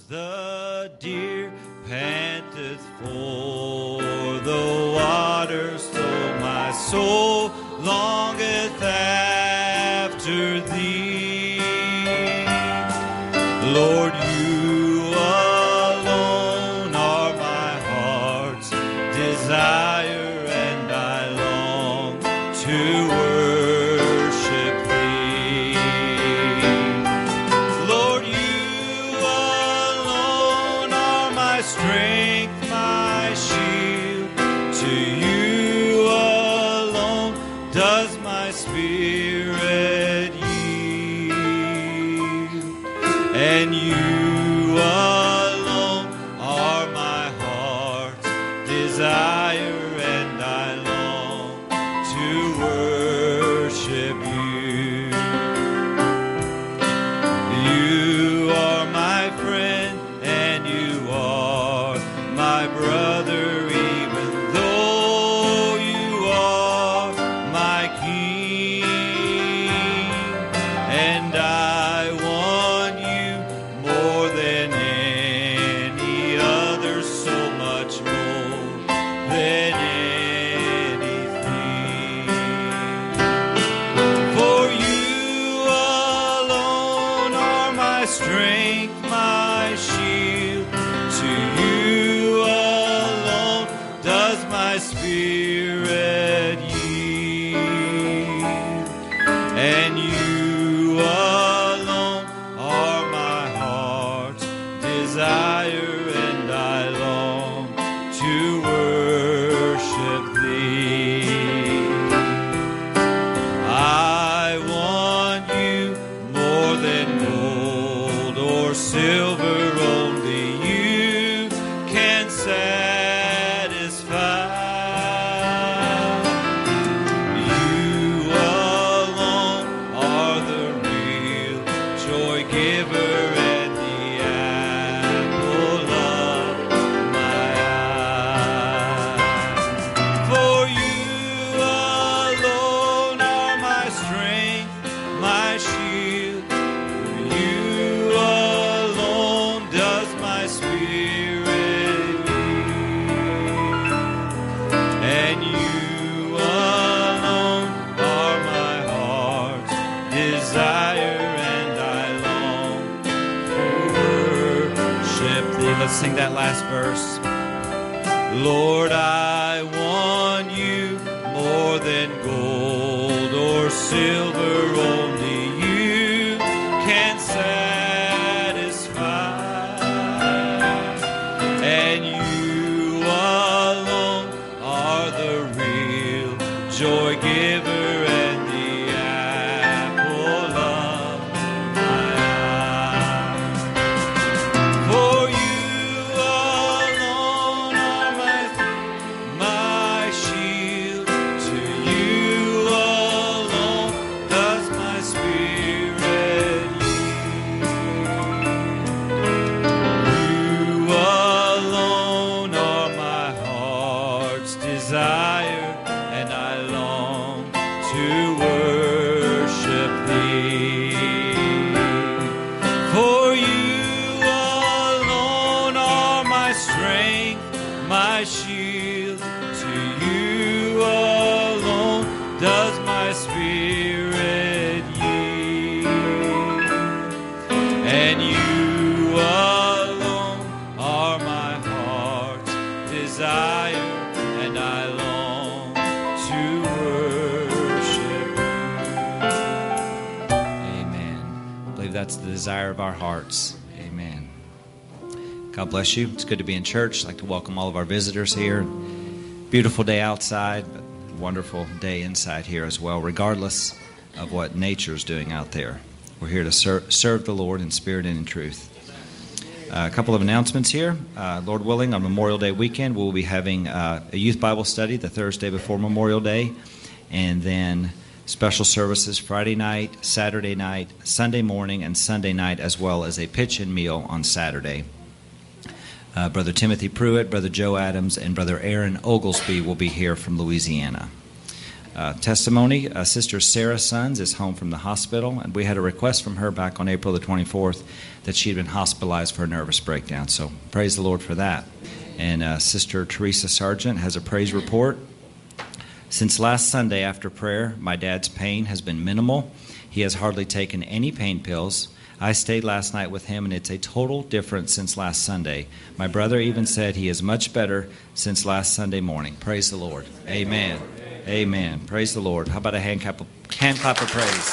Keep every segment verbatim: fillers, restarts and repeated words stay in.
The deer panteth for the waters, so my soul longeth after thee. Lord, you alone are my heart's desire, and I long to worship thee. Lord, you alone are my strength, my shield. To you alone does my spirit yield, and you alone are my heart's desire, and I long to worship you. You are my friend, and you are my brother, even though you are my king. And I want you more than any other, so much more than anything. For you alone are my strength, my shield. To you alone does my spirit yield, and you alone are my heart's desire, and I long to worship thee. I want you more than gold or silver, only you can satisfy. You alone are the real joy giver, and the apple of my eye. For you alone are my strength, my shield. For you alone does my spirit yield, and you alone are my heart's desire, and I long to worship thee. Let's sing that last verse. Lord, I want you more than gold or silver, only you can satisfy, and you alone are the real joy giver, and the apple of my eye. For you alone are my, my shield. To you alone does my spirit yield. You alone are my heart's desire, and I long to worship thee. For you alone are my strength, my shield. To you alone does my spirit yield, and you alone are my heart's desire, and I long to worship you. Amen. I believe that's the desire of our hearts. Amen. God bless you. It's good to be in church. I'd like to welcome all of our visitors here. Beautiful day outside, but wonderful day inside here as well, regardless of what nature's doing out there. We're here to ser- serve the Lord in spirit and in truth. Uh, a couple of announcements here. Uh, Lord willing, on Memorial Day weekend, we'll be having uh, a youth Bible study the Thursday before Memorial Day, and then special services Friday night, Saturday night, Sunday morning, and Sunday night, as well as a pitch-in meal on Saturday. Uh, Brother Timothy Pruitt, Brother Joe Adams, and Brother Aaron Oglesby will be here from Louisiana. Uh, testimony, uh, Sister Sarah Sons is home from the hospital, and we had a request from her back on April the twenty-fourth that she had been hospitalized for a nervous breakdown. So praise the Lord for that. And uh, Sister Teresa Sargent has a praise report. Since last Sunday after prayer, my dad's pain has been minimal. He has hardly taken any pain pills. I stayed last night with him, and it's a total difference since last Sunday. My brother even said he is much better since last Sunday morning. Praise the Lord. Amen. Amen. Praise the Lord. How about a hand clap of, hand clap of praise?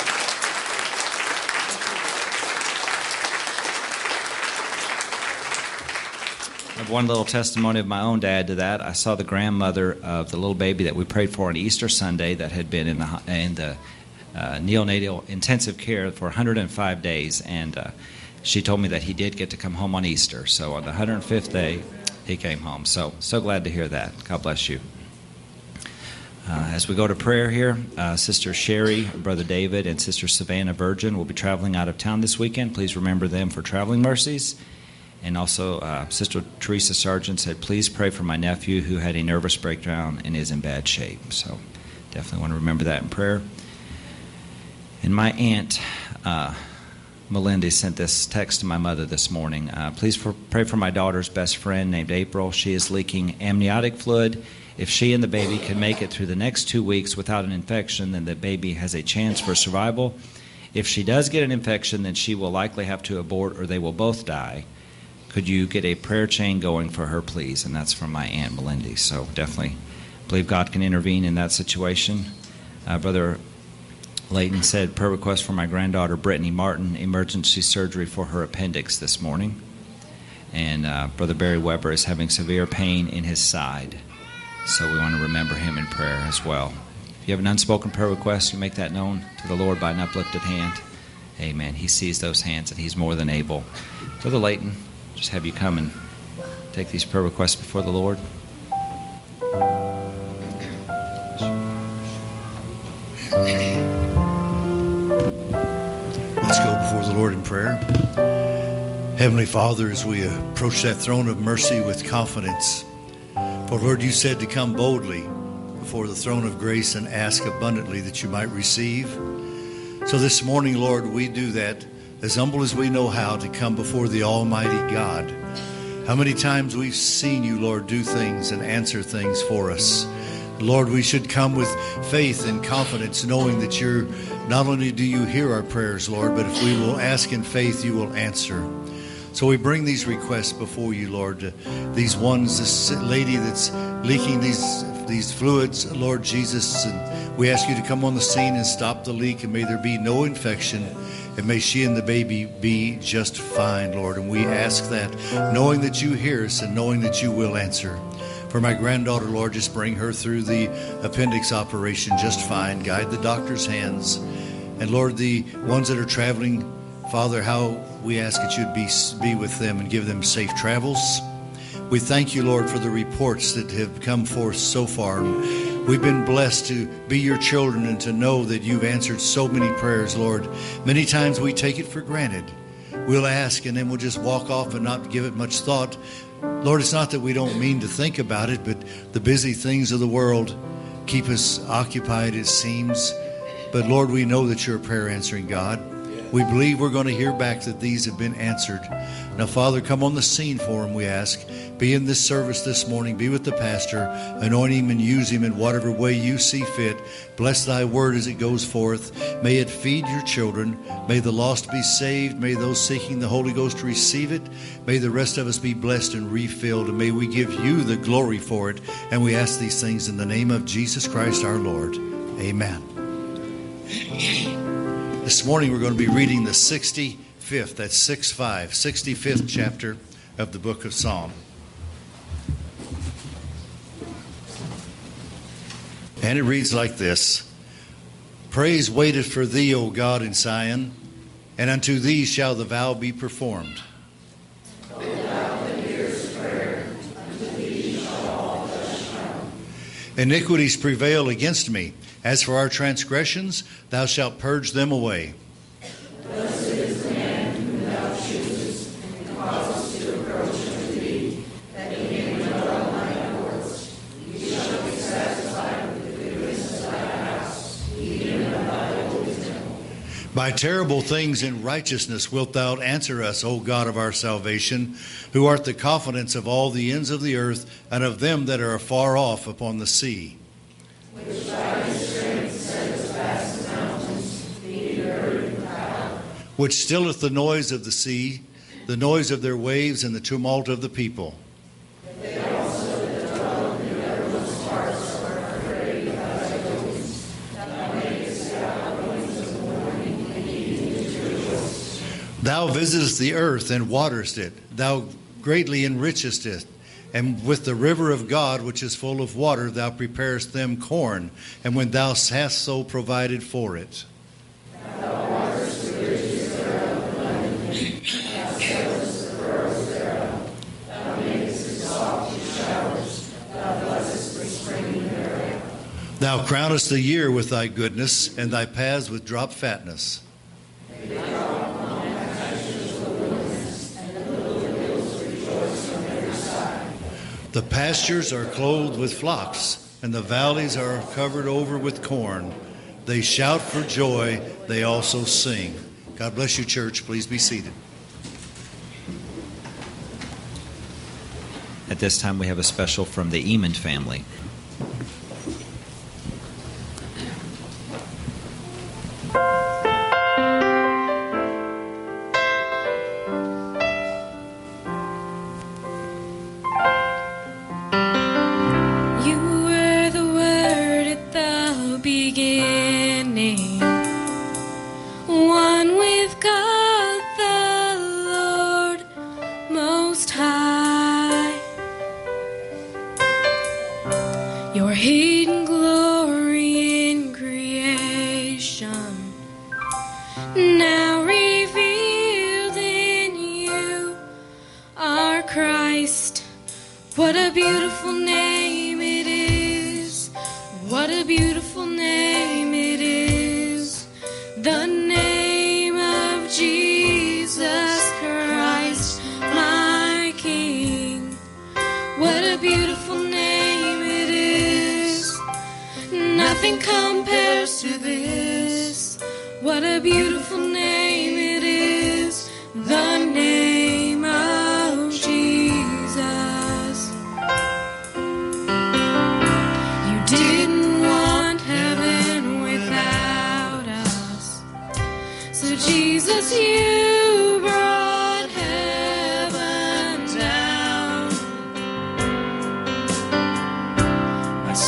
I have one little testimony of my own to add to that. I saw the grandmother of the little baby that we prayed for on Easter Sunday that had been in the, in the uh, neonatal intensive care for one hundred five days, and uh, she told me that he did get to come home on Easter. So on the one hundred fifth day, he came home. So, so glad to hear that. God bless you. Uh, as we go to prayer here, uh, Sister Sherry, Brother David, and Sister Savannah Virgin will be traveling out of town this weekend. Please remember them for traveling mercies. And also, uh, Sister Teresa Sargent said, please pray for my nephew who had a nervous breakdown and is in bad shape. So definitely want to remember that in prayer. And my aunt, uh, Melinda, sent this text to my mother this morning. Uh, please for, pray for my daughter's best friend named April. She is leaking amniotic fluid. If she and the baby can make it through the next two weeks without an infection, then the baby has a chance for survival. If she does get an infection, then she will likely have to abort or they will both die. Could you get a prayer chain going for her, please? And that's from my Aunt Melinda. So definitely believe God can intervene in that situation. Uh, Brother Layton said, prayer request for my granddaughter, Brittany Martin, emergency surgery for her appendix this morning. And uh, Brother Barry Weber is having severe pain in his side. So we want to remember him in prayer as well. If you have an unspoken prayer request, you make that known to the Lord by an uplifted hand. Amen. He sees those hands, and he's more than able. Brother Layton, just have you come and take these prayer requests before the Lord. Let's go before the Lord in prayer. Heavenly Father, as we approach that throne of mercy with confidence, for Lord, you said to come boldly before the throne of grace and ask abundantly that you might receive. So this morning, Lord, we do that as humble as we know how to come before the Almighty God. How many times we've seen you, Lord, do things and answer things for us. Lord, we should come with faith and confidence, knowing that you're, not only do you hear our prayers, Lord, but if we will ask in faith, you will answer. So we bring these requests before you, Lord. Uh, these ones, this lady that's leaking these these fluids, Lord Jesus, and we ask you to come on the scene and stop the leak, and may there be no infection, and may she and the baby be just fine, Lord. And we ask that, knowing that you hear us and knowing that you will answer. For my granddaughter, Lord, just bring her through the appendix operation just fine. Guide the doctor's hands. And Lord, the ones that are traveling, Father, how we ask that you'd be, be with them and give them safe travels. We thank you, Lord, for the reports that have come forth so far. We've been blessed to be your children and to know that you've answered so many prayers, Lord. Many times we take it for granted. We'll ask and then we'll just walk off and not give it much thought. Lord, it's not that we don't mean to think about it, but the busy things of the world keep us occupied, it seems. But Lord, we know that you're a prayer answering God. We believe we're going to hear back that these have been answered. Now, Father, come on the scene for him, we ask. Be in this service this morning. Be with the pastor. Anoint him and use him in whatever way you see fit. Bless thy word as it goes forth. May it feed your children. May the lost be saved. May those seeking the Holy Ghost receive it. May the rest of us be blessed and refilled. And may we give you the glory for it. And we ask these things in the name of Jesus Christ our Lord. Amen. This morning we're going to be reading the sixty-fifth, that's six five, sixty-fifth chapter of the book of Psalm. And it reads like this. Praise waiteth for thee, O God, in Zion, and unto thee shall the vow be performed. O thou that hearest prayer, unto thee shall all flesh come. Iniquities prevail against me. As for our transgressions, thou shalt purge them away. Blessed is the man whom thou choosest and causest to approach unto thee, that he may dwell in thy courts. He shall be satisfied with the goodness of thy By terrible things in righteousness wilt thou answer us, O God of our salvation, who art the confidence of all the ends of the earth, and of them that are afar off upon the sea. Which by his strength setteth fast the mountains, feeding earth and proud. Which stilleth the noise of the sea, the noise of their waves, and the tumult of the people. They also that dwell in the uttermost parts are afraid of thy goings. Thou makest the outgoings of morning and evening to rejoice. Thou visitest the earth and waterest it. Thou greatly enrichest it. And with the river of God, which is full of water, thou preparest them corn, and when thou hast so provided for it. Thou waterest the ridges thereof abundantly. Thou settlest the furrows thereof. Thou makest it soft with showers. Thou blessest the spring thereof. Thou crownest the year with thy goodness, and thy paths with drop fatness. They drop upon the pastures of the wilderness, and the little hills rejoice on every side. The pastures are clothed with flocks, and the valleys are covered over with corn. They shout for joy, they also sing. God bless you, church. Please be seated. At this time, we have a special from the Eamon family.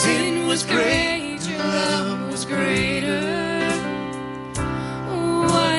Great, your love was greater. What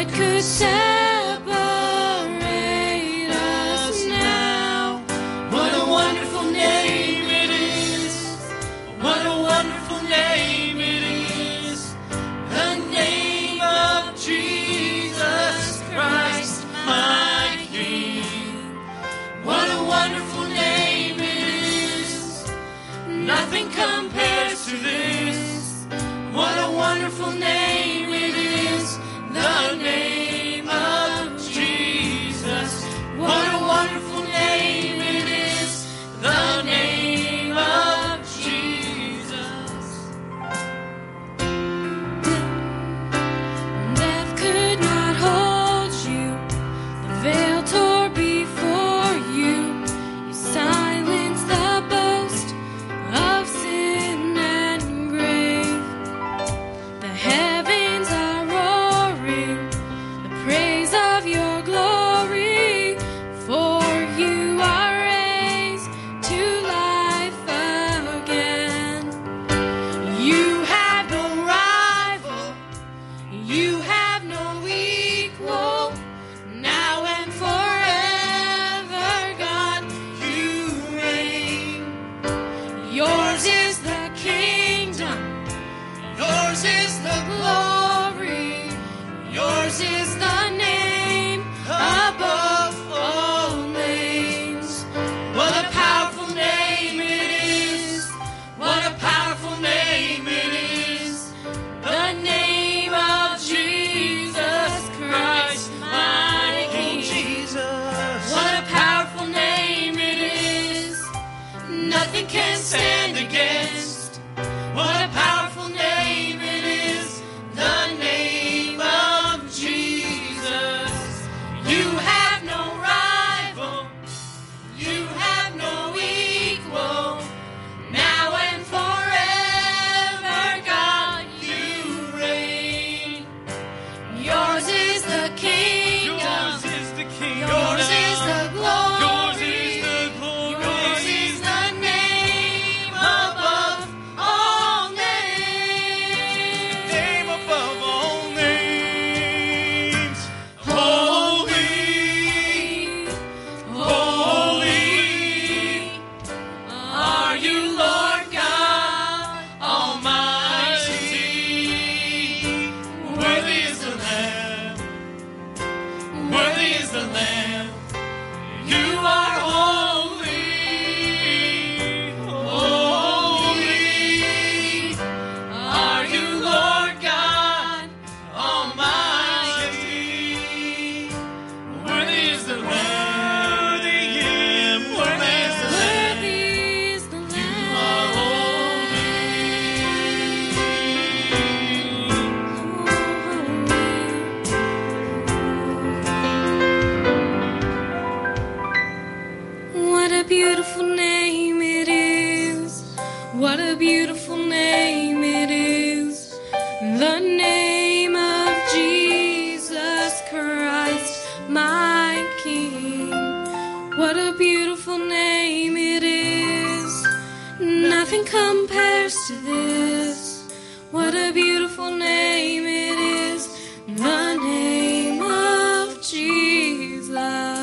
beautiful name it is. What a beautiful name it is. The name of Jesus Christ, my King. What a beautiful name it is. Nothing compares to this. What a beautiful name it is. The name of Jesus.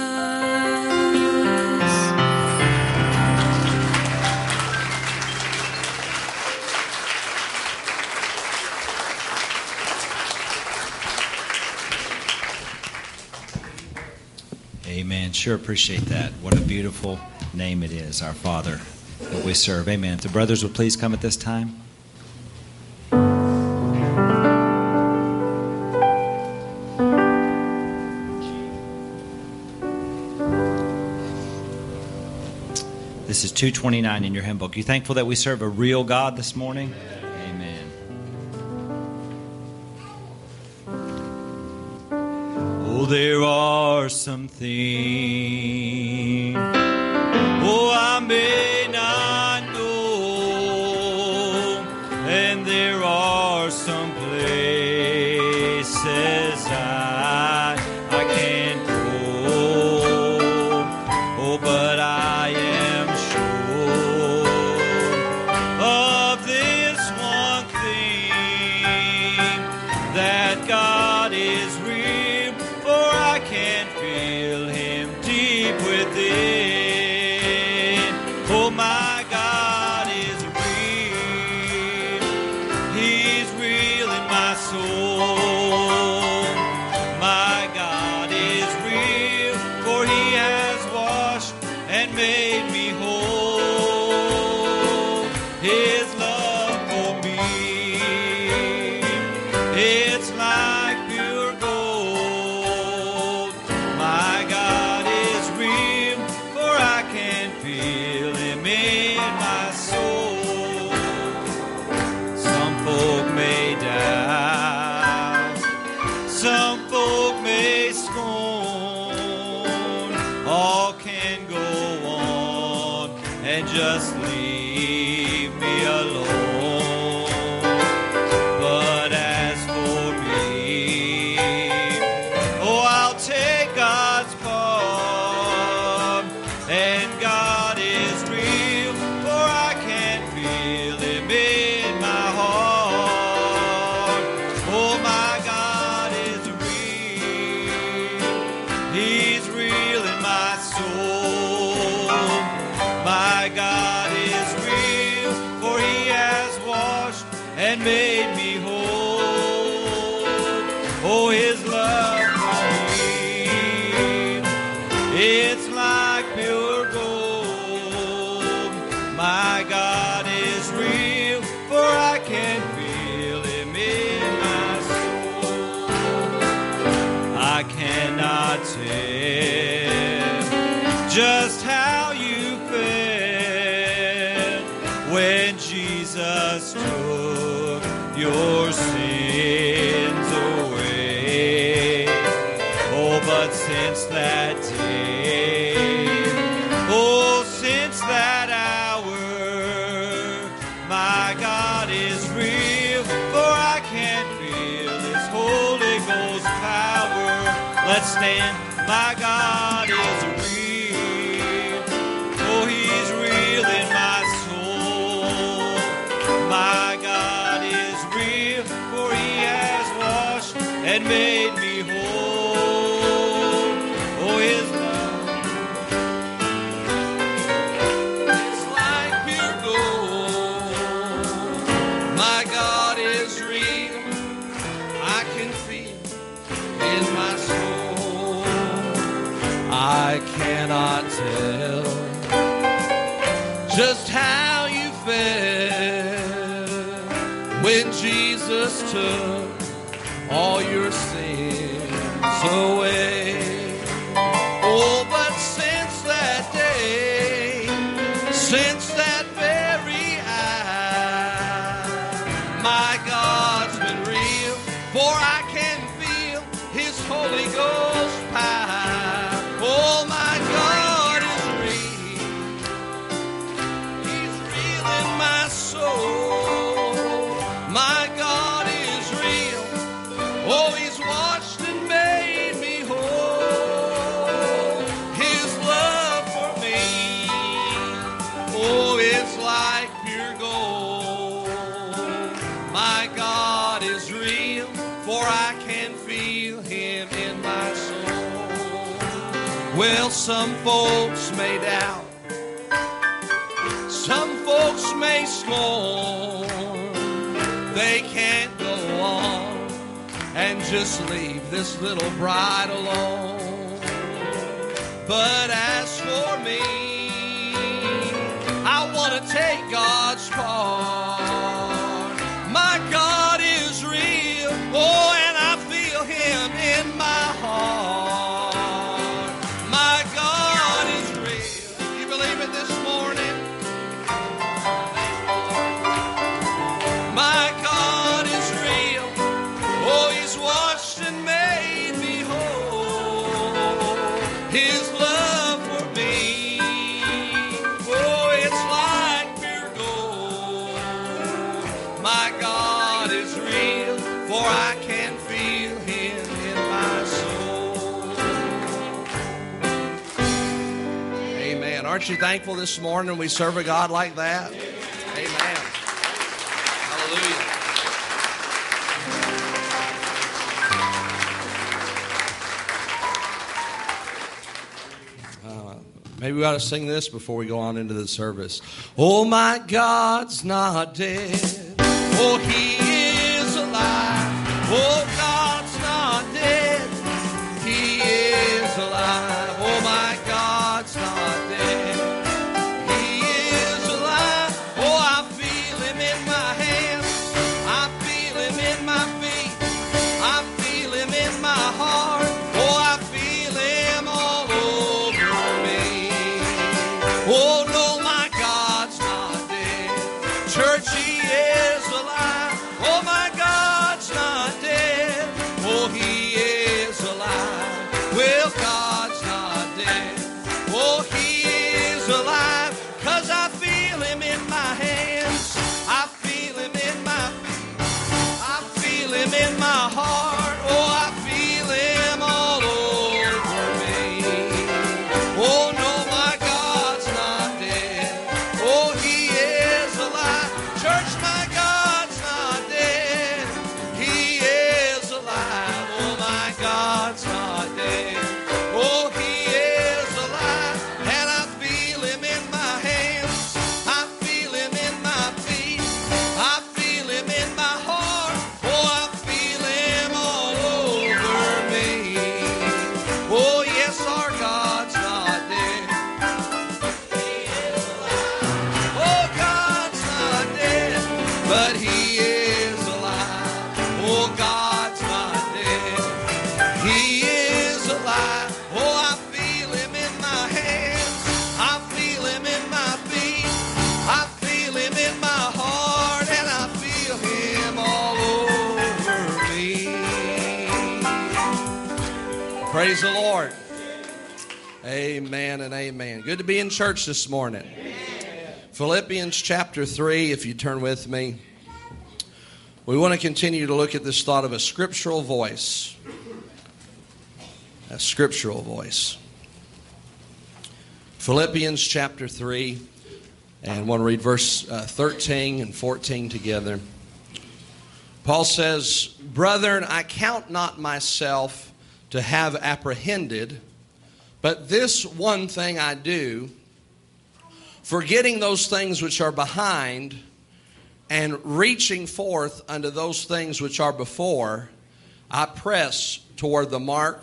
Amen. Sure appreciate that. What a beautiful name it is, our Father that we serve. Amen. If the brothers would please come at this time. This is two twenty-nine in your hymn book. You thankful that we serve a real God this morning? Amen. Oh, there are some things, oh, I may not know, and there are some places I, I can't go, oh, but I am sure of this one thing, that God is real, for I can feel Him deep within. Oh, my God is real. He's real in my soul. My God is real, for He has washed and made me whole. His love for me, it's like pure gold. My God is real, for I can feel Him in my soul. Some folk may doubt, some folk may scorn, all can go on and just leave me alone. But as for me, oh, I'll take God's part, and God is real, for I can feel Him in my heart. Oh, my God is real. He's real in my soul. My God is real, for He has washed and made me whole. Oh, His love for me, it's like pure gold. My God is real, for I can feel Him in my soul. I cannot tell just how you felt when Jesus took your sins away. Oh, but since that day, oh, since that hour, my God is real, for I can feel His Holy Ghost power. Let's stand. My God is real, oh, He's real in my soul. My God is real, for He has washed and made me whole. Oh, His love, it's like pure gold. My God is real, I can feel in my soul. I cannot tell just how you felt when Jesus took all your sins away. Oh, but since that day, since that very hour, my God's been real, for I can feel His Holy Ghost power. Oh, my God is real, some folks may doubt, some folks may scorn. They can't go on and just leave this little bride alone. But as for me, I want to take God's part. My God is real, oh, and I feel Him in my heart. My God is real. You believe it this morning? My God is real. Oh, He's washed and made me whole. His love for me, oh, it's like pure gold. My God is real, for I can feel Him in my soul. Amen. Aren't you thankful this morning we serve a God like that? Amen. Hallelujah. Uh, maybe we ought to sing this before we go on into the service. Oh, my God's not dead. Oh, He is alive. Oh, God's not dead. He is alive. Oh, my God's not dead. He is alive. Oh, I feel Him in my hands. I feel Him in my feet. I feel Him in my heart. Oh, I feel Him all over me. Oh, no, my God's not dead. Church, He is alive. Oh, my God's not dead. Oh, He is alive. Well, God's not dead. Oh, He is alive. 'Cause I feel Him in my hands. I feel Him in my feet. I feel Him in my heart. Oh, I feel Him all over me. Oh, no, my God's not dead. Oh, He is alive. Church, my God's not dead. He is alive. Oh, my God's not dead. Oh, He is alive. And I feel Him in my hands. I feel Him in my feet. I feel Him in my heart. Oh, I feel Him all over me. Oh, yes, our God's not dead. He is alive. Oh, God's not dead, but He is alive. Oh, God's not dead. He is alive. Oh, I feel Him in my hands. I feel Him in my feet. I feel Him in my heart, and I feel Him all over me. Praise the Lord. Amen and amen. Good to be in church this morning. Philippians chapter three, if you turn with me. We want to continue to look at this thought of a scriptural voice. A scriptural voice. Philippians chapter three, and I want to read verse uh, thirteen and fourteen together. Paul says, "Brethren, I count not myself to have apprehended, but this one thing I do, forgetting those things which are behind, and reaching forth unto those things which are before, I press toward the mark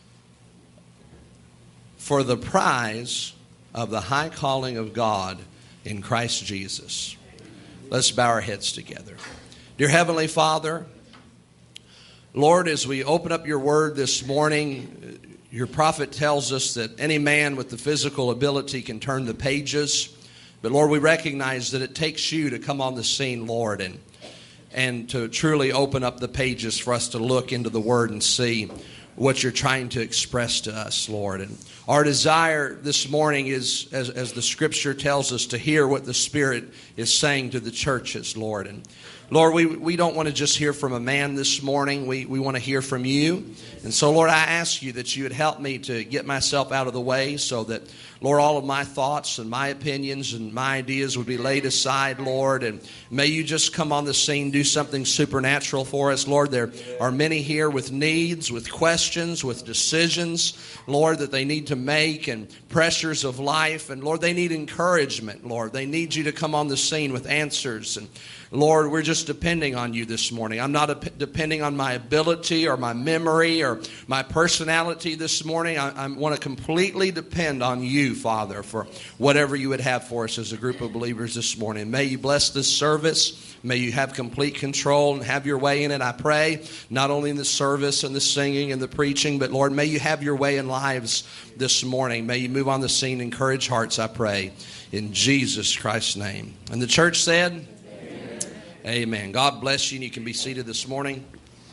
for the prize of the high calling of God in Christ Jesus." Let's bow our heads together. Dear Heavenly Father, Lord, as we open up your word this morning, your prophet tells us that any man with the physical ability can turn the pages. But Lord, we recognize that it takes you to come on the scene, Lord, and and to truly open up the pages for us to look into the word and see what you're trying to express to us, Lord. And our desire this morning is, as, as the scripture tells us, to hear what the Spirit is saying to the churches, Lord. And Lord, we, we don't want to just hear from a man this morning. We, we want to hear from you. And so, Lord, I ask you that you would help me to get myself out of the way so that, Lord, all of my thoughts and my opinions and my ideas would be laid aside, Lord. And may you just come on the scene, do something supernatural for us. Lord, there are many here with needs, with questions, with decisions, Lord, that they need to to make and pressures of life. And Lord, they need encouragement, Lord. They need you to come on the scene with answers. And Lord, we're just depending on you this morning. I'm not a, depending on my ability or my memory or my personality this morning. I, I want to completely depend on you, Father, for whatever you would have for us as a group of believers this morning. May you bless this service. May you have complete control and have your way in it, I pray, not only in the service and the singing and the preaching, but Lord, may you have your way in lives this morning. May you move on the scene, encourage hearts, I pray, in Jesus Christ's name. And the church said, Amen. Amen. God bless you, and you can be seated this morning.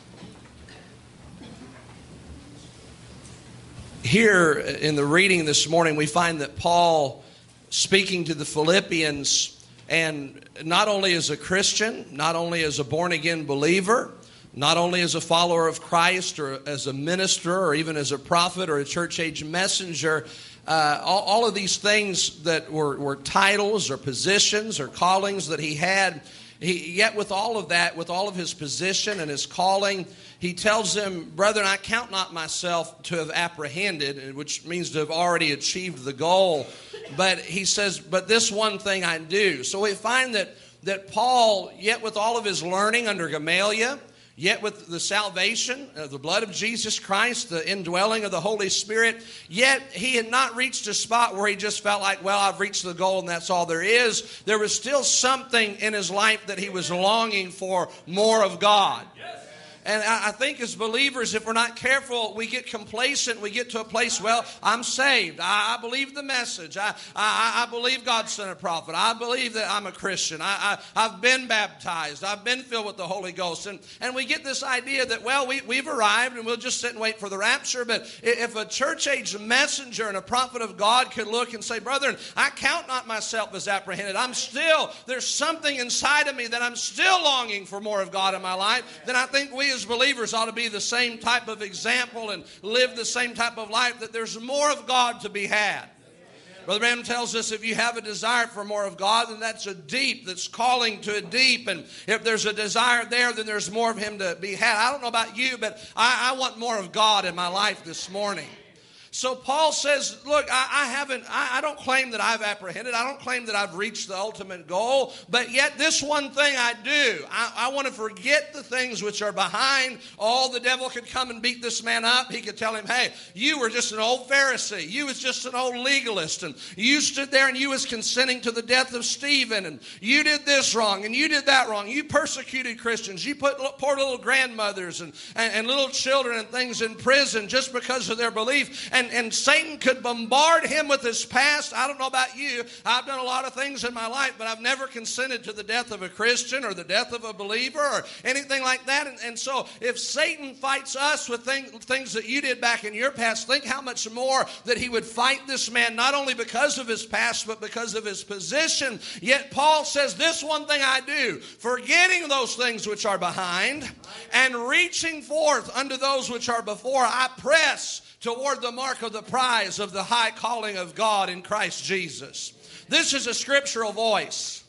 Here in the reading this morning, we find that Paul, speaking to the Philippians, and not only as a Christian, not only as a born-again believer, not only as a follower of Christ or as a minister or even as a prophet or a church-age messenger, uh, all, all of these things that were, were titles or positions or callings that he had, he, yet with all of that, with all of his position and his calling, he tells them, brethren, I count not myself to have apprehended, which means to have already achieved the goal. But he says, but this one thing I do. So we find that, that Paul, yet with all of his learning under Gamaliel, yet with the salvation of the blood of Jesus Christ, the indwelling of the Holy Spirit, yet he had not reached a spot where he just felt like, well, I've reached the goal and that's all there is. There was still something in his life that he was longing for, more of God. And I think as believers, if we're not careful, we get complacent. We get to a place, well, I'm saved. I, I believe the message. I, I, I believe God sent a prophet. I believe that I'm a Christian. I, I, I've been baptized. I've been filled with the Holy Ghost. And, and we get this idea that, well, we, we've arrived and we'll just sit and wait for the rapture. But if a church-age messenger and a prophet of God could look and say, brethren, I count not myself as apprehended. I'm still, there's something inside of me that I'm still longing for more of God in my life, then I think we as believers ought to be the same type of example and live the same type of life, that there's more of God to be had. Brother Branham tells us if you have a desire for more of God, then that's a deep, that's calling to a deep. And if there's a desire there, then there's more of Him to be had. I don't know about you, but I, I want more of God in my life this morning. So Paul says, look, I, I haven't, I, I don't claim that I've apprehended. I don't claim that I've reached the ultimate goal. But yet this one thing I do. I, I want to forget the things which are behind. Oh, the devil could come and beat this man up. He could tell him, hey, you were just an old Pharisee. You was just an old legalist. And you stood there and you was consenting to the death of Stephen. And you did this wrong and you did that wrong. You persecuted Christians. You put poor little grandmothers and, and, and little children and things in prison just because of their belief. And And, and Satan could bombard him with his past. I don't know about you. I've done a lot of things in my life, but I've never consented to the death of a Christian or the death of a believer or anything like that. And, and so if Satan fights us with thing, things that you did back in your past, think how much more that he would fight this man, not only because of his past, but because of his position. Yet Paul says, this one thing I do, forgetting those things which are behind and reaching forth unto those which are before, I press toward the mark of the prize of the high calling of God in Christ Jesus. This is a scriptural voice.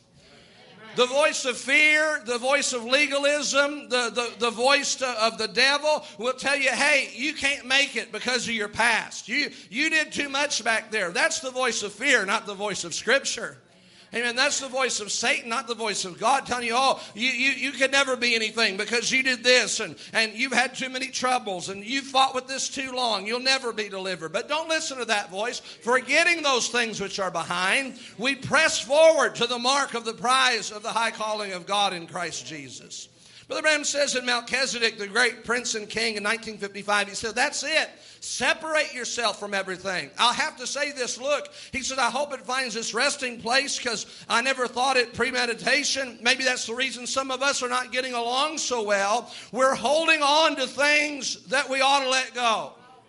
The voice of fear, the voice of legalism, the, the, the voice to, of the devil will tell you, hey, you can't make it because of your past. You, you did too much back there. That's the voice of fear, not the voice of Scripture. Amen. That's the voice of Satan, not the voice of God, telling you, oh, you, you, you could never be anything because you did this and, and you've had too many troubles and you fought with this too long. You'll never be delivered. But don't listen to that voice. Forgetting those things which are behind, we press forward to the mark of the prize of the high calling of God in Christ Jesus. Brother Branham says in Melchizedek, the great prince and king in nineteen fifty-five, he said, that's it. Separate yourself from everything. I'll have to say this, look, he said, I hope it finds this resting place because I never thought it premeditation. Maybe that's the reason some of us are not getting along so well. We're holding on to things that we ought to let go.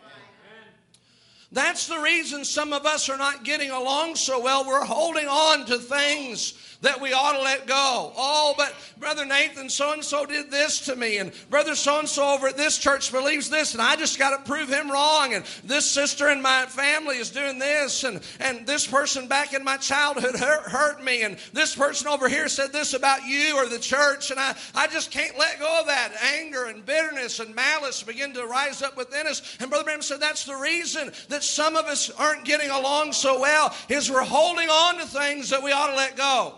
That's the reason some of us are not getting along so well. We're holding on to things that we ought to let go. Oh, but Brother Nathan so-and-so did this to me, and Brother so-and-so over at this church believes this, and I just got to prove him wrong, and this sister in my family is doing this, and, and this person back in my childhood hurt, hurt me, and this person over here said this about you or the church, and I, I just can't let go of that. Anger and bitterness and malice begin to rise up within us. And Brother Branham said that's the reason that some of us aren't getting along so well is we're holding on to things that we ought to let go.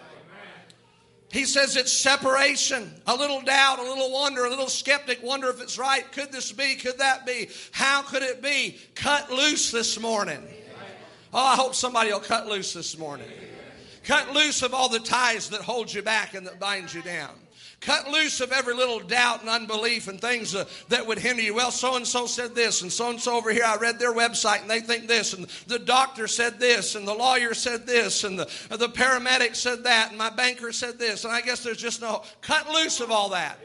He says it's separation, a little doubt, a little wonder, a little skeptic, wonder if it's right. Could this be? Could that be? How could it be? Cut loose this morning. Oh, I hope somebody will cut loose this morning. Cut loose of all the ties that hold you back and that bind you down. Cut loose of every little doubt and unbelief and things uh, that would hinder you. Well, so-and-so said this, and so-and-so over here, I read their website, and they think this, and the doctor said this, and the lawyer said this, and the, uh, the paramedic said that, and my banker said this, and I guess there's just no... Cut loose of all that.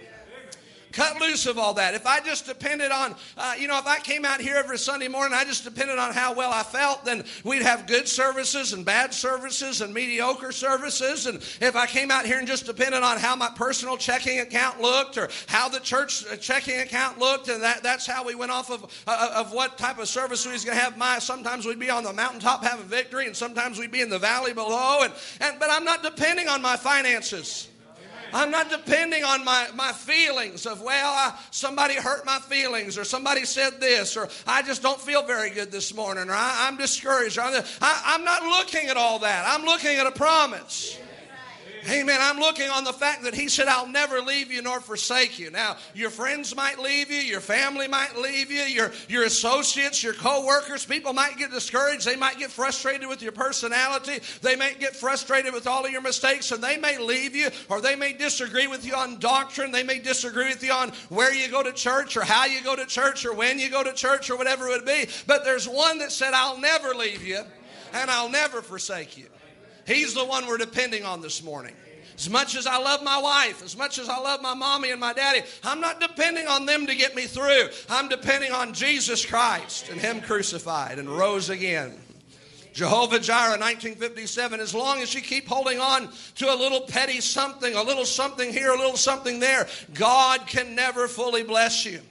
Cut loose of all that. If I just depended on, uh, you know, if I came out here every Sunday morning, I just depended on how well I felt, then we'd have good services and bad services and mediocre services. And if I came out here and just depended on how my personal checking account looked or how the church checking account looked, and that, that's how we went off of, uh, of what type of service we was going to have. My, sometimes we'd be on the mountaintop having victory, and sometimes we'd be in the valley below. And, and but I'm not depending on my finances. I'm not depending on my, my feelings of, well, I, somebody hurt my feelings, or somebody said this, or I just don't feel very good this morning, or I, I'm discouraged. Or I, I'm not looking at all that. I'm looking at a promise. Amen. I'm looking on the fact that he said, I'll never leave you nor forsake you. Now, your friends might leave you. Your family might leave you. Your, your associates, your co-workers, people might get discouraged. They might get frustrated with your personality. They may get frustrated with all of your mistakes, and they may leave you, or they may disagree with you on doctrine. They may disagree with you on where you go to church, or how you go to church, or when you go to church, or whatever it would be. But there's one that said, I'll never leave you, and I'll never forsake you. He's the one we're depending on this morning. As much as I love my wife, as much as I love my mommy and my daddy, I'm not depending on them to get me through. I'm depending on Jesus Christ and him crucified and rose again. Jehovah Jireh, nineteen fifty-seven, as long as you keep holding on to a little petty something, a little something here, a little something there, God can never fully bless you.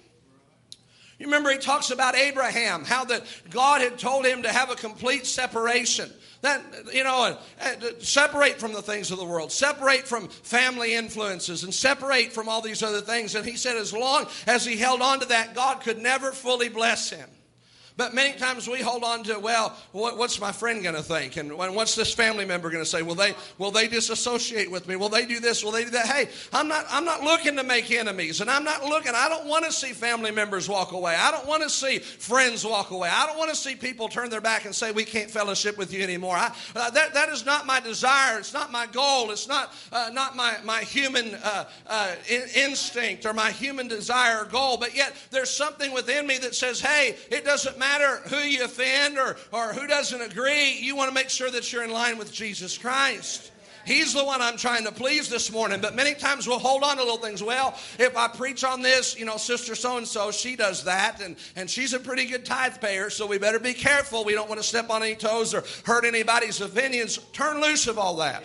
You remember he talks about Abraham, how that God had told him to have a complete separation. That, you know, uh, separate from the things of the world, separate from family influences, and separate from all these other things. And he said as long as he held on to that, God could never fully bless him. But many times we hold on to, well, what, what's my friend going to think? And what's this family member going to say? Will they will they disassociate with me? Will they do this? Will they do that? Hey, I'm not I'm not looking to make enemies. And I'm not looking. I don't want to see family members walk away. I don't want to see friends walk away. I don't want to see people turn their back and say, we can't fellowship with you anymore. I, uh, that, that is not my desire. It's not my goal. It's not uh, not my, my human uh, uh, in, instinct or my human desire or goal. But yet there's something within me that says, hey, it doesn't matter. matter who you offend or, or who doesn't agree, you want to make sure that you're in line with Jesus Christ. He's the one I'm trying to please this morning. But many times we'll hold on to little things. Well, if I preach on this, you know, sister so-and-so, she does that, and, and she's a pretty good tithe payer, so we better be careful. We don't want to step on any toes or hurt anybody's opinions. Turn loose of all that.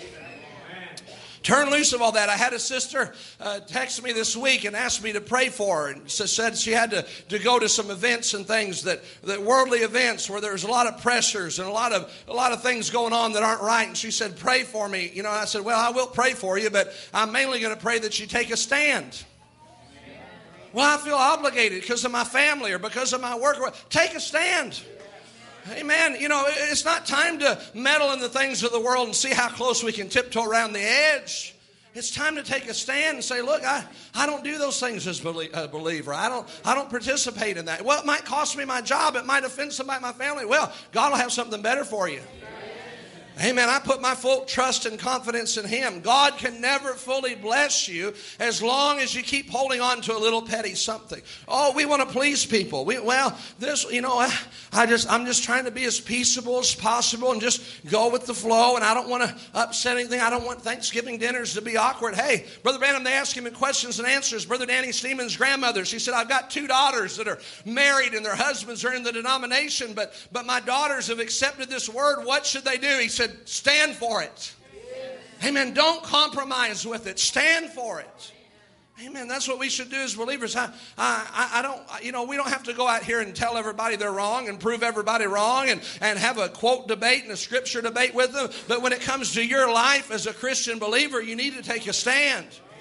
Turn loose of all that. I had a sister uh, text me this week and asked me to pray for her. And so said she had to, to go to some events and things, that, that worldly events where there's a lot of pressures and a lot of a lot of things going on that aren't right. And she said, pray for me. You know, I said, well, I will pray for you, but I'm mainly going to pray that you take a stand. Well, I feel obligated because of my family or because of my work. Take a stand. Amen. You know, it's not time to meddle in the things of the world and see how close we can tiptoe around the edge. It's time to take a stand and say, look, I, I don't do those things as a believer. I don't I don't participate in that. Well, it might cost me my job. It might offend somebody in my family. Well, God will have something better for you. Amen. I put my full trust and confidence in him. God can never fully bless you as long as you keep holding on to a little petty something. Oh, we want to please people. We, well, this, you know, I, I just, I'm just trying to be as peaceable as possible and just go with the flow. And I don't want to upset anything. I don't want Thanksgiving dinners to be awkward. Hey, Brother Branham, they ask him in questions and answers. Brother Danny Steeman's grandmother, she said, I've got two daughters that are married and their husbands are in the denomination, but, but my daughters have accepted this word. What should they do? He said, stand for it. Amen. Don't compromise with it. Stand for it. Amen. That's what we should do as believers. I, I, I don't, you know, we don't have to go out here and tell everybody they're wrong and prove everybody wrong and, and have a quote debate and a scripture debate with them. But when it comes to your life as a Christian believer, you need to take a stand.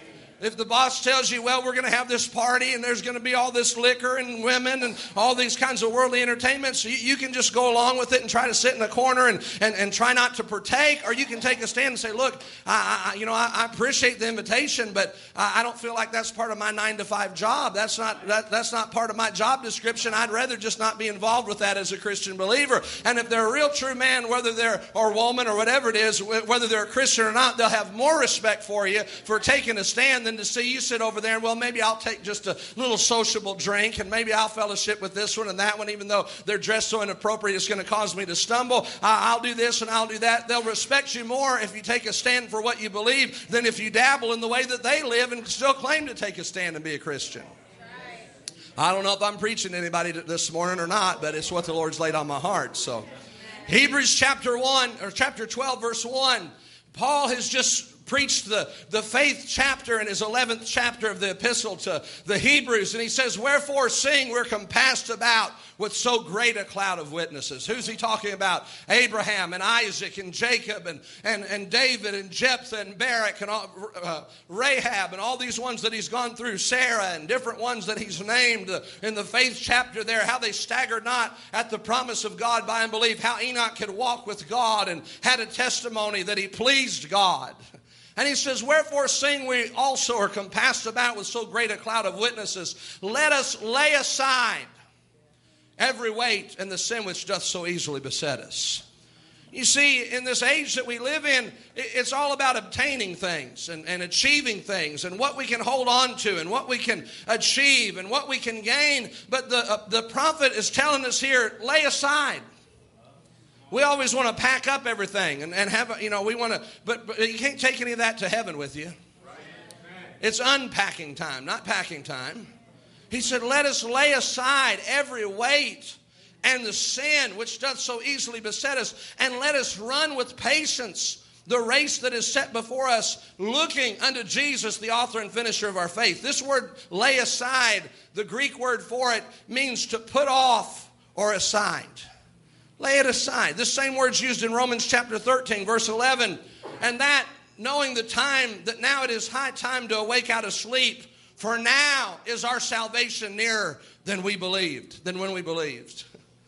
If the boss tells you, well, we're going to have this party and there's going to be all this liquor and women and all these kinds of worldly entertainments, you, you can just go along with it and try to sit in a corner and, and, and try not to partake. Or you can take a stand and say, look, I, I, you know, I, I appreciate the invitation, but I, I don't feel like that's part of my nine to five job. That's not, that, that's not part of my job description. I'd rather just not be involved with that as a Christian believer. And if they're a real true man, whether they're, or woman or whatever it is, whether they're a Christian or not, they'll have more respect for you for taking a stand than to see you sit over there and, well, maybe I'll take just a little sociable drink and maybe I'll fellowship with this one and that one, even though they're dressed so inappropriate it's going to cause me to stumble. I'll do this and I'll do that. They'll respect you more if you take a stand for what you believe than if you dabble in the way that they live and still claim to take a stand and be a Christian. I don't know if I'm preaching to anybody this morning or not, but it's what the Lord's laid on my heart. So, Hebrews chapter one or chapter twelve, verse one. Paul has just preached the, the faith chapter in his eleventh chapter of the epistle to the Hebrews. And he says, wherefore seeing we're compassed about with so great a cloud of witnesses. Who's he talking about? Abraham and Isaac and Jacob and, and, and David and Jephthah and Barak and all, uh, Rahab and all these ones that he's gone through. Sarah and different ones that he's named in the faith chapter there. How they staggered not at the promise of God by unbelief. How Enoch could walk with God and had a testimony that he pleased God. And he says, wherefore seeing we also are compassed about with so great a cloud of witnesses, let us lay aside every weight and the sin which doth so easily beset us. You see, in this age that we live in, it's all about obtaining things and, and achieving things and what we can hold on to and what we can achieve and what we can gain. But the, uh, the prophet is telling us here, lay aside. We always want to pack up everything and, and have, you know, we want to, but, but you can't take any of that to heaven with you. It's unpacking time, not packing time. He said, let us lay aside every weight and the sin which doth so easily beset us, and let us run with patience the race that is set before us, looking unto Jesus, the author and finisher of our faith. This word, lay aside, the Greek word for it means to put off or aside. Lay it aside. This same word's used in Romans chapter thirteen, verse eleven. And that, knowing the time, that now it is high time to awake out of sleep, for now is our salvation nearer than we believed, than when we believed.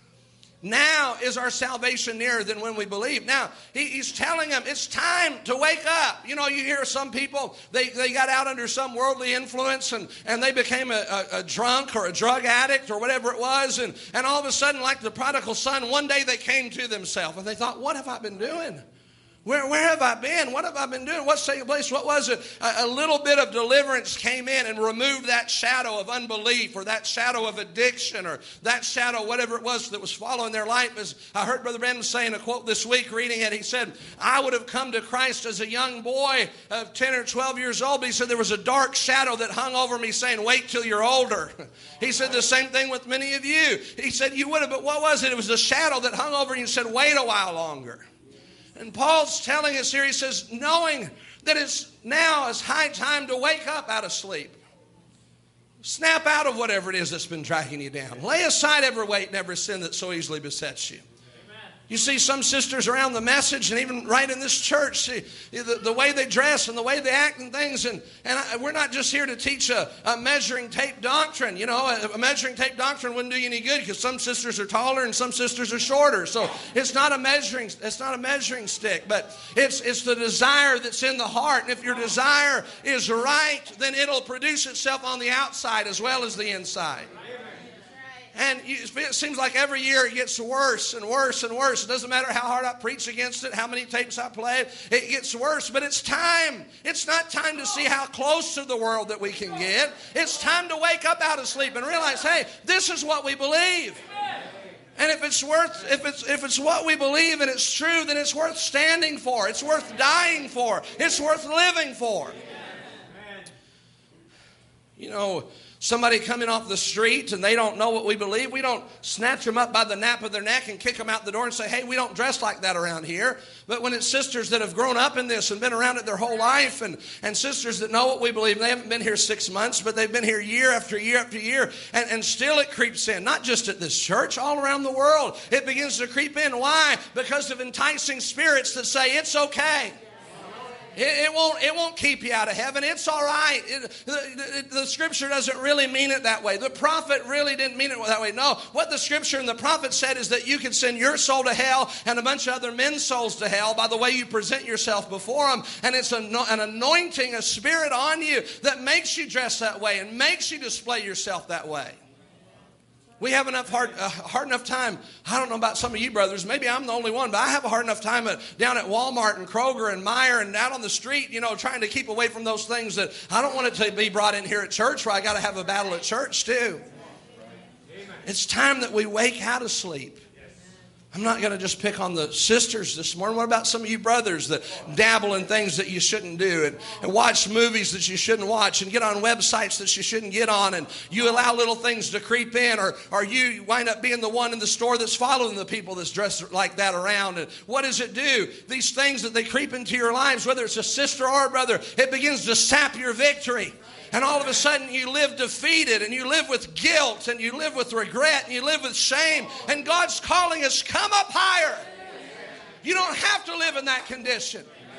Now is our salvation nearer than when we believed. Now, he, he's telling them it's time to wake up. You know, you hear some people, they, they got out under some worldly influence and, and they became a, a, a drunk or a drug addict or whatever it was. And, and all of a sudden, like the prodigal son, one day they came to themselves and they thought, what have I been doing? Where, where have I been? What have I been doing? What's taking place? What was it? A, a little bit of deliverance came in and removed that shadow of unbelief or that shadow of addiction or that shadow, whatever it was that was following their life. As I heard Brother Branham saying a quote this week, reading it, he said, I would have come to Christ as a young boy of ten or twelve years old, but he said there was a dark shadow that hung over me saying, wait till you're older. He said the same thing with many of you. He said you would have, but what was it? It was a shadow that hung over you and said, wait a while longer. And Paul's telling us here, he says, knowing that it's now is high time to wake up out of sleep. Snap out of whatever it is that's been dragging you down. Lay aside every weight and every sin that so easily besets you. You see some sisters around the message and even right in this church, see, the, the way they dress and the way they act and things. And, and I, we're not just here to teach a, a measuring tape doctrine. You know, a, a measuring tape doctrine wouldn't do you any good because some sisters are taller and some sisters are shorter. So it's not a measuring, it's not a measuring stick, but it's, it's the desire that's in the heart. And if your desire is right, then it'll produce itself on the outside as well as the inside. And it seems like every year it gets worse and worse and worse. It doesn't matter how hard I preach against it, how many tapes I play. It gets worse, but it's time. It's not time to see how close to the world that we can get. It's time to wake up out of sleep and realize, hey, this is what we believe. And if it's worth, if it's if it's what we believe and it's true, then it's worth standing for. It's worth dying for. It's worth living for. You know, somebody coming off the street and they don't know what we believe, we don't snatch them up by the nape of their neck and kick them out the door and say, hey, we don't dress like that around here. But when it's sisters that have grown up in this and been around it their whole life, and, and sisters that know what we believe, they haven't been here six months, but they've been here year after year after year, and, and still it creeps in, not just at this church, all around the world. It begins to creep in. Why? Because of enticing spirits that say it's okay. It, it won't, it won't keep you out of heaven. It's all right. It, the, the, the scripture doesn't really mean it that way. The prophet really didn't mean it that way. No, what the scripture and the prophet said is that you can send your soul to hell and a bunch of other men's souls to hell by the way you present yourself before them. And it's an, an anointing, a spirit on you that makes you dress that way and makes you display yourself that way. We have enough hard, uh, hard enough time. I don't know about some of you brothers. Maybe I'm the only one, but I have a hard enough time at, down at Walmart and Kroger and Meijer and out on the street, you know, trying to keep away from those things that I don't want it to be brought in here at church where I got to have a battle at church too. It's time that we wake out of sleep. I'm not going to just pick on the sisters this morning. What about some of you brothers that dabble in things that you shouldn't do and, and watch movies that you shouldn't watch and get on websites that you shouldn't get on, and you allow little things to creep in, or, or you wind up being the one in the store that's following the people that's dressed like that around. And what does it do? These things that they creep into your lives, whether it's a sister or a brother, it begins to sap your victory. And all of a sudden you live defeated, and you live with guilt, and you live with regret, and you live with shame. And God's calling us, come up higher. You don't have to live in that condition.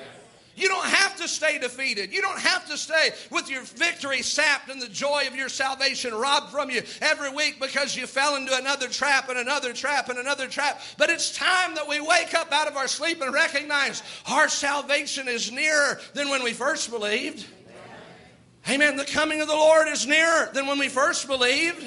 You don't have to stay defeated. You don't have to stay with your victory sapped and the joy of your salvation robbed from you every week because you fell into another trap and another trap and another trap. But it's time that we wake up out of our sleep and recognize our salvation is nearer than when we first believed. Amen. The coming of the Lord is nearer than when we first believed.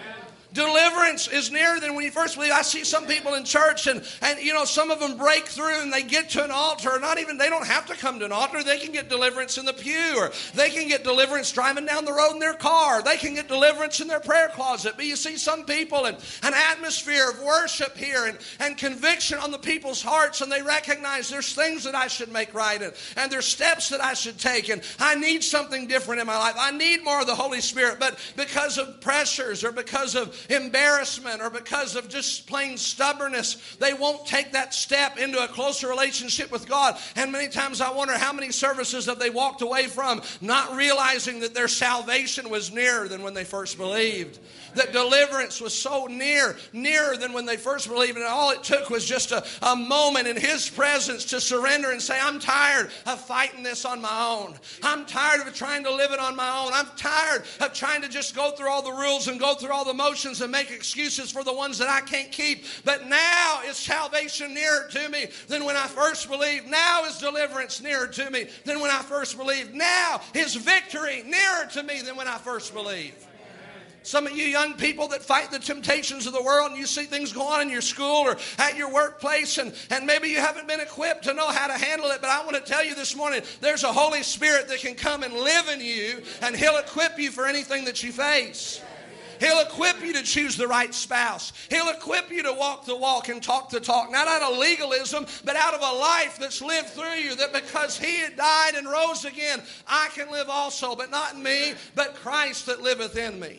Deliverance is nearer than when you first believe. I see some people in church, and, and you know, some of them break through and they get to an altar. Not even, they don't have to come to an altar. They can get deliverance in the pew, or they can get deliverance driving down the road in their car. They can get deliverance in their prayer closet. But you see some people and an atmosphere of worship here and, and conviction on the people's hearts, and they recognize there's things that I should make right, and, and there's steps that I should take, and I need something different in my life. I need more of the Holy Spirit. But because of pressures or because of embarrassment or because of just plain stubbornness, they won't take that step into a closer relationship with God. And many times I wonder how many services have they walked away from, not realizing that their salvation was nearer than when they first believed. That deliverance was so near, nearer than when they first believed. And all it took was just a, a moment in His presence to surrender and say, I'm tired of fighting this on my own. I'm tired of trying to live it on my own. I'm tired of trying to just go through all the rules and go through all the motions and make excuses for the ones that I can't keep. But now is salvation nearer to me than when I first believed. Now is deliverance nearer to me than when I first believed. Now is victory nearer to me than when I first believed. Some of you young people that fight the temptations of the world, and you see things go on in your school or at your workplace, and, and maybe you haven't been equipped to know how to handle it. But I want to tell you this morning, there's a Holy Spirit that can come and live in you, and He'll equip you for anything that you face. He'll equip you to choose the right spouse. He'll equip you to walk the walk and talk the talk. Not out of legalism, but out of a life that's lived through you. That because He had died and rose again, I can live also. But not in me, but Christ that liveth in me.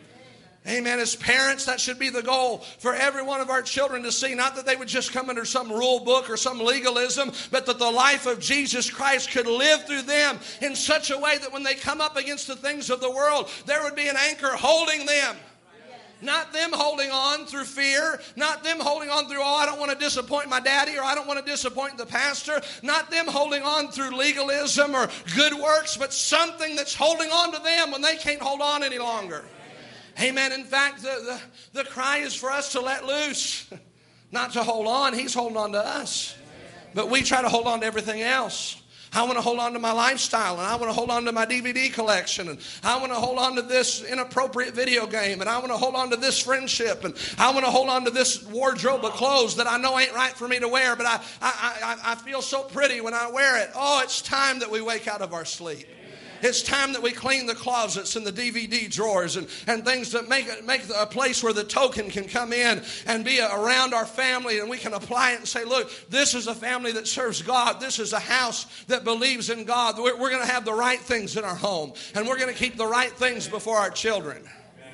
Amen. As parents, that should be the goal for every one of our children to see. Not that they would just come under some rule book or some legalism, but that the life of Jesus Christ could live through them in such a way that when they come up against the things of the world, there would be an anchor holding them. Not them holding on through fear. Not them holding on through, oh, I don't want to disappoint my daddy, or I don't want to disappoint the pastor. Not them holding on through legalism or good works, but something that's holding on to them when they can't hold on any longer. Amen. In fact, the, the, the cry is for us to let loose, not to hold on. He's holding on to us. But we try to hold on to everything else. I want to hold on to my lifestyle, and I want to hold on to my D V D collection, and I want to hold on to this inappropriate video game, and I want to hold on to this friendship, and I want to hold on to this wardrobe of clothes that I know ain't right for me to wear, but I, I, I, I feel so pretty when I wear it. Oh, it's time that we wake out of our sleep. It's time that we clean the closets and the D V D drawers and, and things that make it, make a place where the token can come in and be around our family, and we can apply it and say, look, this is a family that serves God. This is a house that believes in God. We're, we're going to have the right things in our home, and we're going to keep the right things before our children.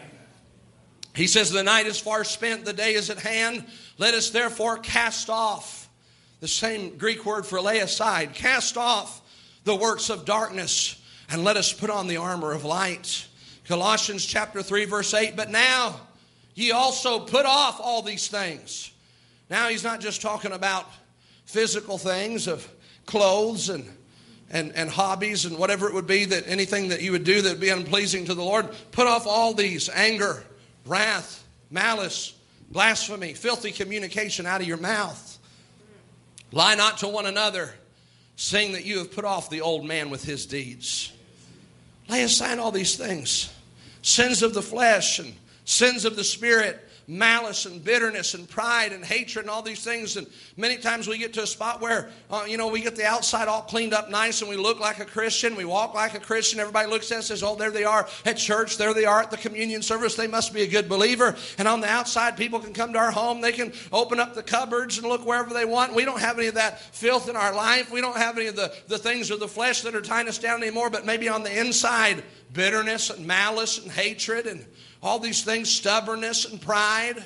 He says, the night is far spent, the day is at hand. Let us therefore cast off, the same Greek word for lay aside, cast off the works of darkness, and let us put on the armor of light. Colossians chapter three, verse eight. But now ye also put off all these things. Now he's not just talking about physical things of clothes and and, and hobbies and whatever it would be, that anything that you would do that would be unpleasing to the Lord, put off all these: anger, wrath, malice, blasphemy, filthy communication out of your mouth. Lie not to one another, saying that you have put off the old man with his deeds. Lay aside all these things. Sins of the flesh and sins of the spirit, malice and bitterness and pride and hatred and all these things. And many times we get to a spot where, uh, you know, we get the outside all cleaned up nice and we look like a Christian. We walk like a Christian. Everybody looks at us and says, oh, there they are at church. There they are at the communion service. They must be a good believer. And on the outside, people can come to our home. They can open up the cupboards and look wherever they want. We don't have any of that filth in our life. We don't have any of the, the things of the flesh that are tying us down anymore. But maybe on the inside, bitterness and malice and hatred and all these things, stubbornness and pride.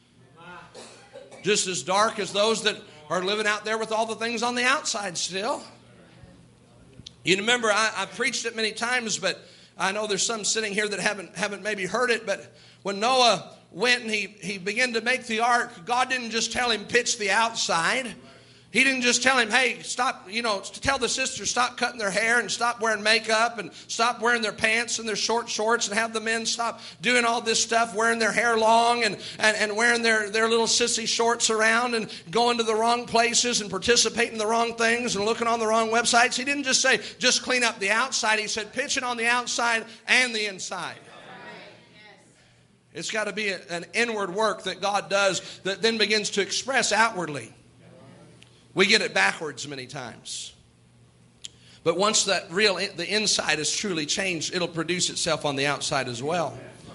Just as dark as those that are living out there with all the things on the outside still. You remember, I, I've preached it many times, but I know there's some sitting here that haven't, haven't maybe heard it. But when Noah went and he, he began to make the ark, God didn't just tell him, pitch the outside. He didn't just tell him, hey, stop, you know, tell the sisters stop cutting their hair and stop wearing makeup and stop wearing their pants and their short shorts, and have the men stop doing all this stuff, wearing their hair long and, and, and wearing their, their little sissy shorts around and going to the wrong places and participating in the wrong things and looking on the wrong websites. He didn't just say, just clean up the outside. He said, pitch it on the outside and the inside. It's got to be a, an inward work that God does that then begins to express outwardly. We get it backwards many times. But once that real, the inside is truly changed, it'll produce itself on the outside as well.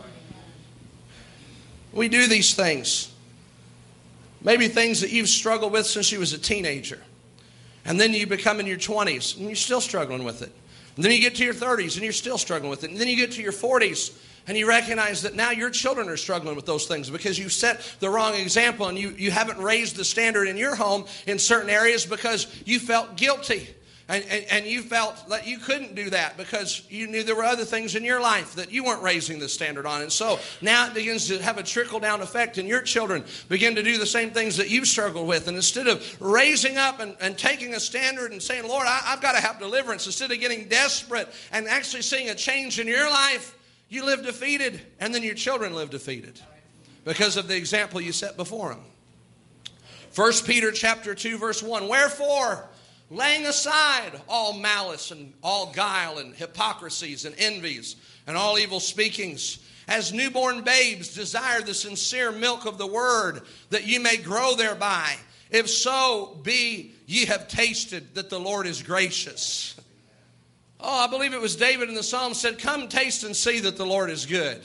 We do these things. Maybe things that you've struggled with since you was a teenager. And then you become in your twenties and you're still struggling with it. And then you get to your thirties and you're still struggling with it. And then you get to your forties and you recognize that now your children are struggling with those things because you've set the wrong example and you, you haven't raised the standard in your home in certain areas because you felt guilty. And, and, and you felt that you couldn't do that because you knew there were other things in your life that you weren't raising the standard on. And so now it begins to have a trickle-down effect, and your children begin to do the same things that you've struggled with. And instead of raising up and, and taking a standard and saying, Lord, I, I've got to have deliverance, instead of getting desperate and actually seeing a change in your life, you live defeated, and then your children live defeated because of the example you set before them. First Peter chapter two, verse one, wherefore, laying aside all malice and all guile and hypocrisies and envies and all evil speakings, as newborn babes desire the sincere milk of the word, that ye may grow thereby. If so be ye have tasted that the Lord is gracious. Oh, I believe it was David in the Psalm said, come taste and see that the Lord is good.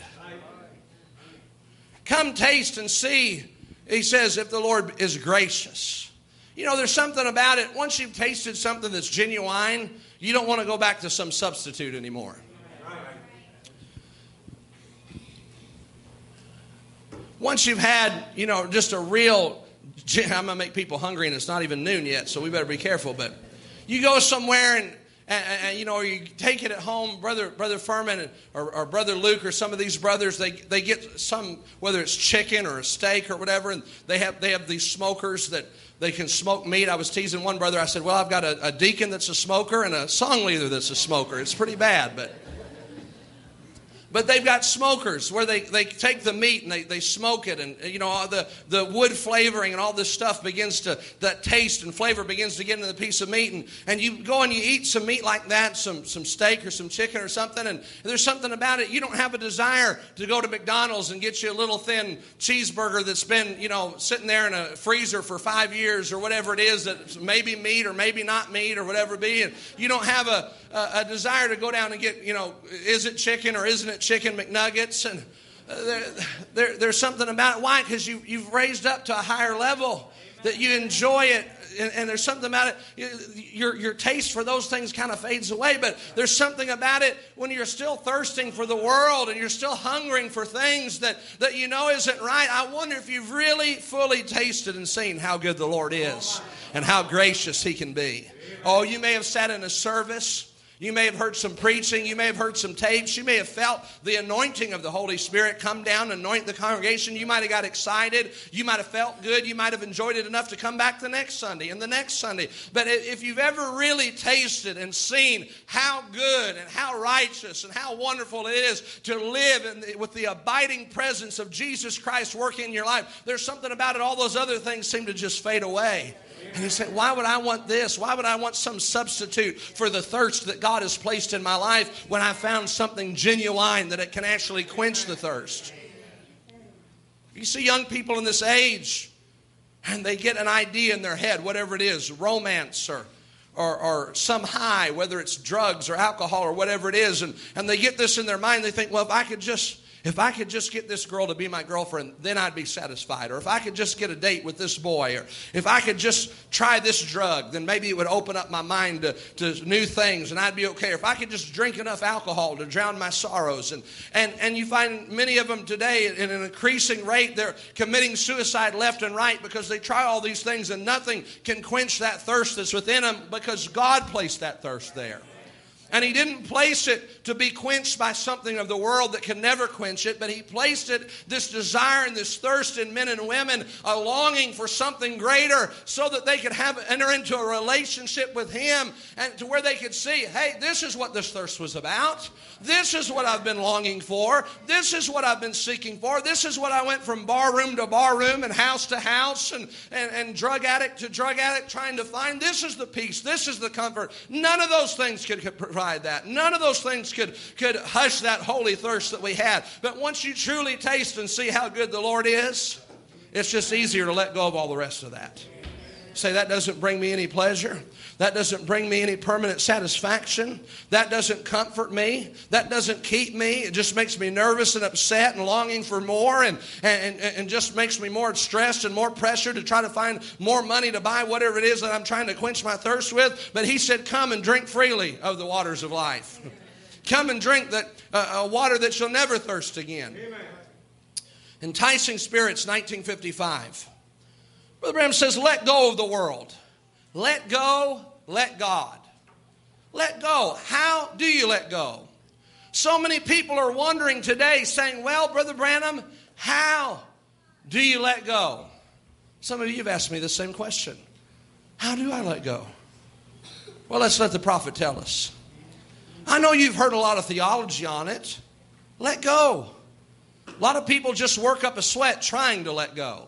Come taste and see, he says, if the Lord is gracious. You know, there's something about it. Once you've tasted something that's genuine, you don't want to go back to some substitute anymore. Once you've had, you know, just a real, I'm going to make people hungry and it's not even noon yet, so we better be careful. But you go somewhere and And, and, you know, you take it at home, Brother Brother Furman or, or Brother Luke or some of these brothers, they they get some, whether it's chicken or a steak or whatever, and they have they have these smokers that they can smoke meat. I was teasing one brother. I said, well, I've got a, a deacon that's a smoker and a song leader that's a smoker. It's pretty bad, but... But they've got smokers where they, they take the meat and they, they smoke it, and you know the, the wood flavoring and all this stuff begins to, that taste and flavor begins to get into the piece of meat, and, and you go and you eat some meat like that, some, some steak or some chicken or something, and there's something about it. You don't have a desire to go to McDonald's and get you a little thin cheeseburger that's been, you know, sitting there in a freezer for five years or whatever it is, that maybe meat or maybe not meat or whatever it be, and you don't have a, a, a desire to go down and get, you know, is it chicken or isn't it chicken McNuggets, and uh, there, there, there's something about it. Why? Because you, you've raised up to a higher level that you enjoy it, and, and there's something about it. Your, your taste for those things kind of fades away, but there's something about it when you're still thirsting for the world and you're still hungering for things that, that you know isn't right. I wonder if you've really fully tasted and seen how good the Lord is and how gracious He can be. Oh, you may have sat in a service. You may have heard some preaching. You may have heard some tapes. You may have felt the anointing of the Holy Spirit come down and anoint the congregation. You might have got excited. You might have felt good. You might have enjoyed it enough to come back the next Sunday and the next Sunday. But if you've ever really tasted and seen how good and how righteous and how wonderful it is to live in the, with the abiding presence of Jesus Christ working in your life, there's something about it. All those other things seem to just fade away. And you say, why would I want this? Why would I want some substitute for the thirst that God has placed in my life when I found something genuine that it can actually quench the thirst? You see young people in this age, and they get an idea in their head, whatever it is, romance or Or, or some high, whether it's drugs or alcohol or whatever it is, and, and they get this in their mind. They think, well, if I could just if I could just get this girl to be my girlfriend, then I'd be satisfied. Or if I could just get a date with this boy, or if I could just try this drug, then maybe it would open up my mind to, to new things and I'd be okay. Or if I could just drink enough alcohol to drown my sorrows. And, and, and you find many of them today at an increasing rate, they're committing suicide left and right because they try all these things and nothing can quench that thirst that's within them because God placed that thirst there. And He didn't place it to be quenched by something of the world that can never quench it, but He placed it, this desire and this thirst in men and women, a longing for something greater so that they could have enter into a relationship with Him and to where they could see, hey, this is what this thirst was about. This is what I've been longing for. This is what I've been seeking for. This is what I went from bar room to bar room and house to house and, and, and drug addict to drug addict trying to find. This is the peace. This is the comfort. None of those things could, could provide that. None of those things could, could hush that holy thirst that we had. But once you truly taste and see how good the Lord is, it's just easier to let go of all the rest of that. Say, that doesn't bring me any pleasure. That doesn't bring me any permanent satisfaction. That doesn't comfort me. That doesn't keep me. It just makes me nervous and upset and longing for more and, and, and just makes me more stressed and more pressure to try to find more money to buy whatever it is that I'm trying to quench my thirst with. But He said, come and drink freely of the waters of life. Come and drink that uh, uh, water that shall never thirst again. Amen. Enticing Spirits, nineteen fifty-five. Brother Branham says, let go of the world. Let go, let God. Let go. How do you let go? So many people are wondering today, saying, well, Brother Branham, how do you let go? Some of you have asked me the same question. How do I let go? Well, let's let the prophet tell us. I know you've heard a lot of theology on it. Let go. A lot of people just work up a sweat trying to let go.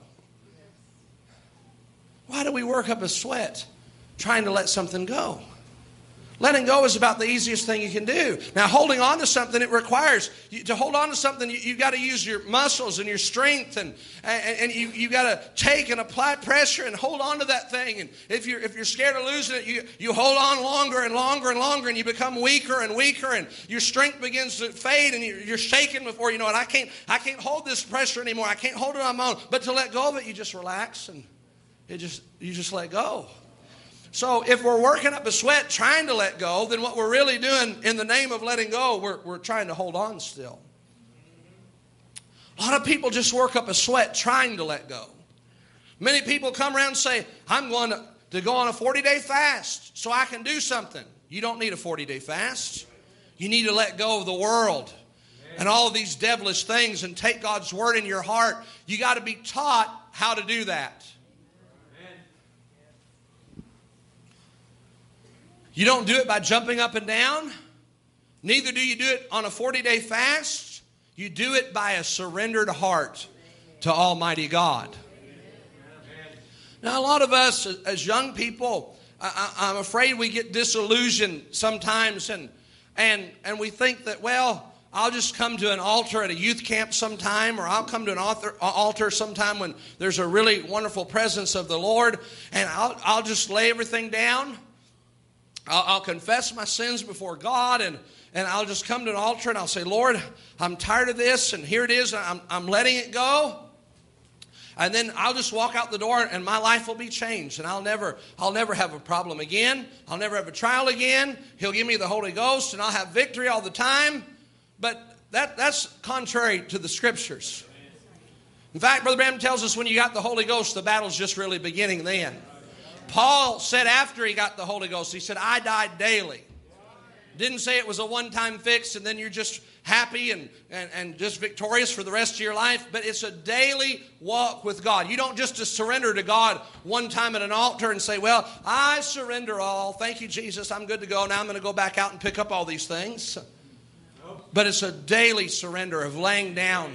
Why do we work up a sweat trying to let something go? Letting go is about the easiest thing you can do. Now, holding on to something, it requires, you, to hold on to something, you, you got to use your muscles and your strength, and, and, and you, you got to take and apply pressure and hold on to that thing. And if you're, if you're scared of losing it, you, you hold on longer and longer and longer, and you become weaker and weaker, and your strength begins to fade, and you're, you're shaking before you know it. I can't, I can't hold this pressure anymore. I can't hold it on my own. But to let go of it, you just relax, and it just you just let go. So if we're working up a sweat trying to let go, then what we're really doing in the name of letting go, we're, we're trying to hold on still. A lot of people just work up a sweat trying to let go. Many people come around and say, I'm going to, to go on a forty-day fast so I can do something. You don't need a forty-day fast. You need to let go of the world and all of these devilish things and take God's word in your heart. You got to be taught how to do that. You don't do it by jumping up and down. Neither do you do it on a forty-day fast. You do it by a surrendered heart to Almighty God. Now, a lot of us as young people, I, I'm afraid we get disillusioned sometimes, and, and, and we think that, well, I'll just come to an altar at a youth camp sometime, or I'll come to an altar, altar sometime when there's a really wonderful presence of the Lord, and I'll, I'll just lay everything down. I'll, I'll confess my sins before God, and, and I'll just come to an altar and I'll say, Lord, I'm tired of this, and here it is. I'm, I'm letting it go. And then I'll just walk out the door and my life will be changed, and I'll never, I'll never have a problem again. I'll never have a trial again. He'll give me the Holy Ghost and I'll have victory all the time. But that, that's contrary to the Scriptures. In fact, Brother Branham tells us when you got the Holy Ghost, the battle's just really beginning then. Paul said after he got the Holy Ghost, he said, I died daily. Didn't say it was a one-time fix and then you're just happy and, and, and just victorious for the rest of your life. But it's a daily walk with God. You don't just surrender to God one time at an altar and say, well, I surrender all. Thank you, Jesus. I'm good to go. Now I'm going to go back out and pick up all these things. But it's a daily surrender of laying down.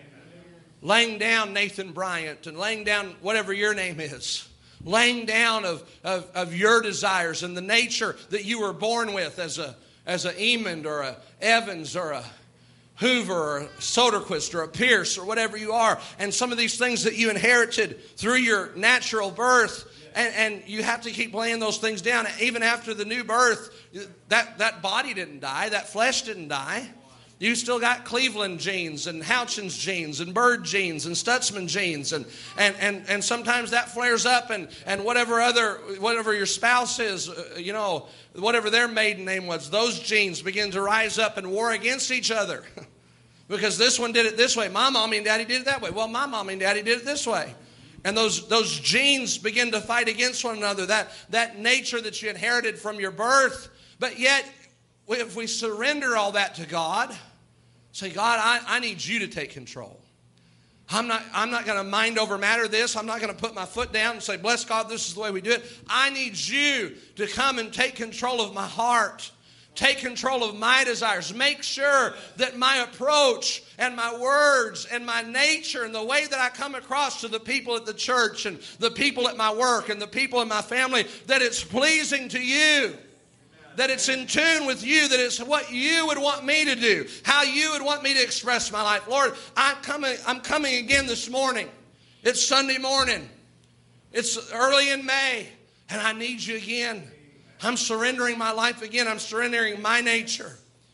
Laying down Nathan Bryant and laying down whatever your name is. Laying down of, of, of your desires and the nature that you were born with as a as a Emond or a Evans or a Hoover or a Soderquist or a Pierce or whatever you are. And some of these things that you inherited through your natural birth. And, and you have to keep laying those things down. Even after the new birth, that, that body didn't die. That flesh didn't die. You still got Cleveland genes and Houchins genes and Bird genes and Stutzman genes. And, and, and, and sometimes that flares up and, and whatever other, whatever your spouse is, uh, you know, whatever their maiden name was, those genes begin to rise up and war against each other. Because this one did it this way. My mommy and daddy did it that way. Well, my mommy and daddy did it this way. And those, those genes begin to fight against one another. That, that nature that you inherited from your birth. But yet, if we surrender all that to God, say, God, I, I need you to take control. I'm not, I'm not going to mind over matter this. I'm not going to put my foot down and say, bless God, this is the way we do it. I need you to come and take control of my heart. Take control of my desires. Make sure that my approach and my words and my nature and the way that I come across to the people at the church and the people at my work and the people in my family, that it's pleasing to you. That it's in tune with you, that it's what you would want me to do, how you would want me to express my life. Lord, I'm coming, I'm coming again this morning. It's Sunday morning. It's early in May, and I need you again. I'm surrendering my life again. I'm surrendering my nature.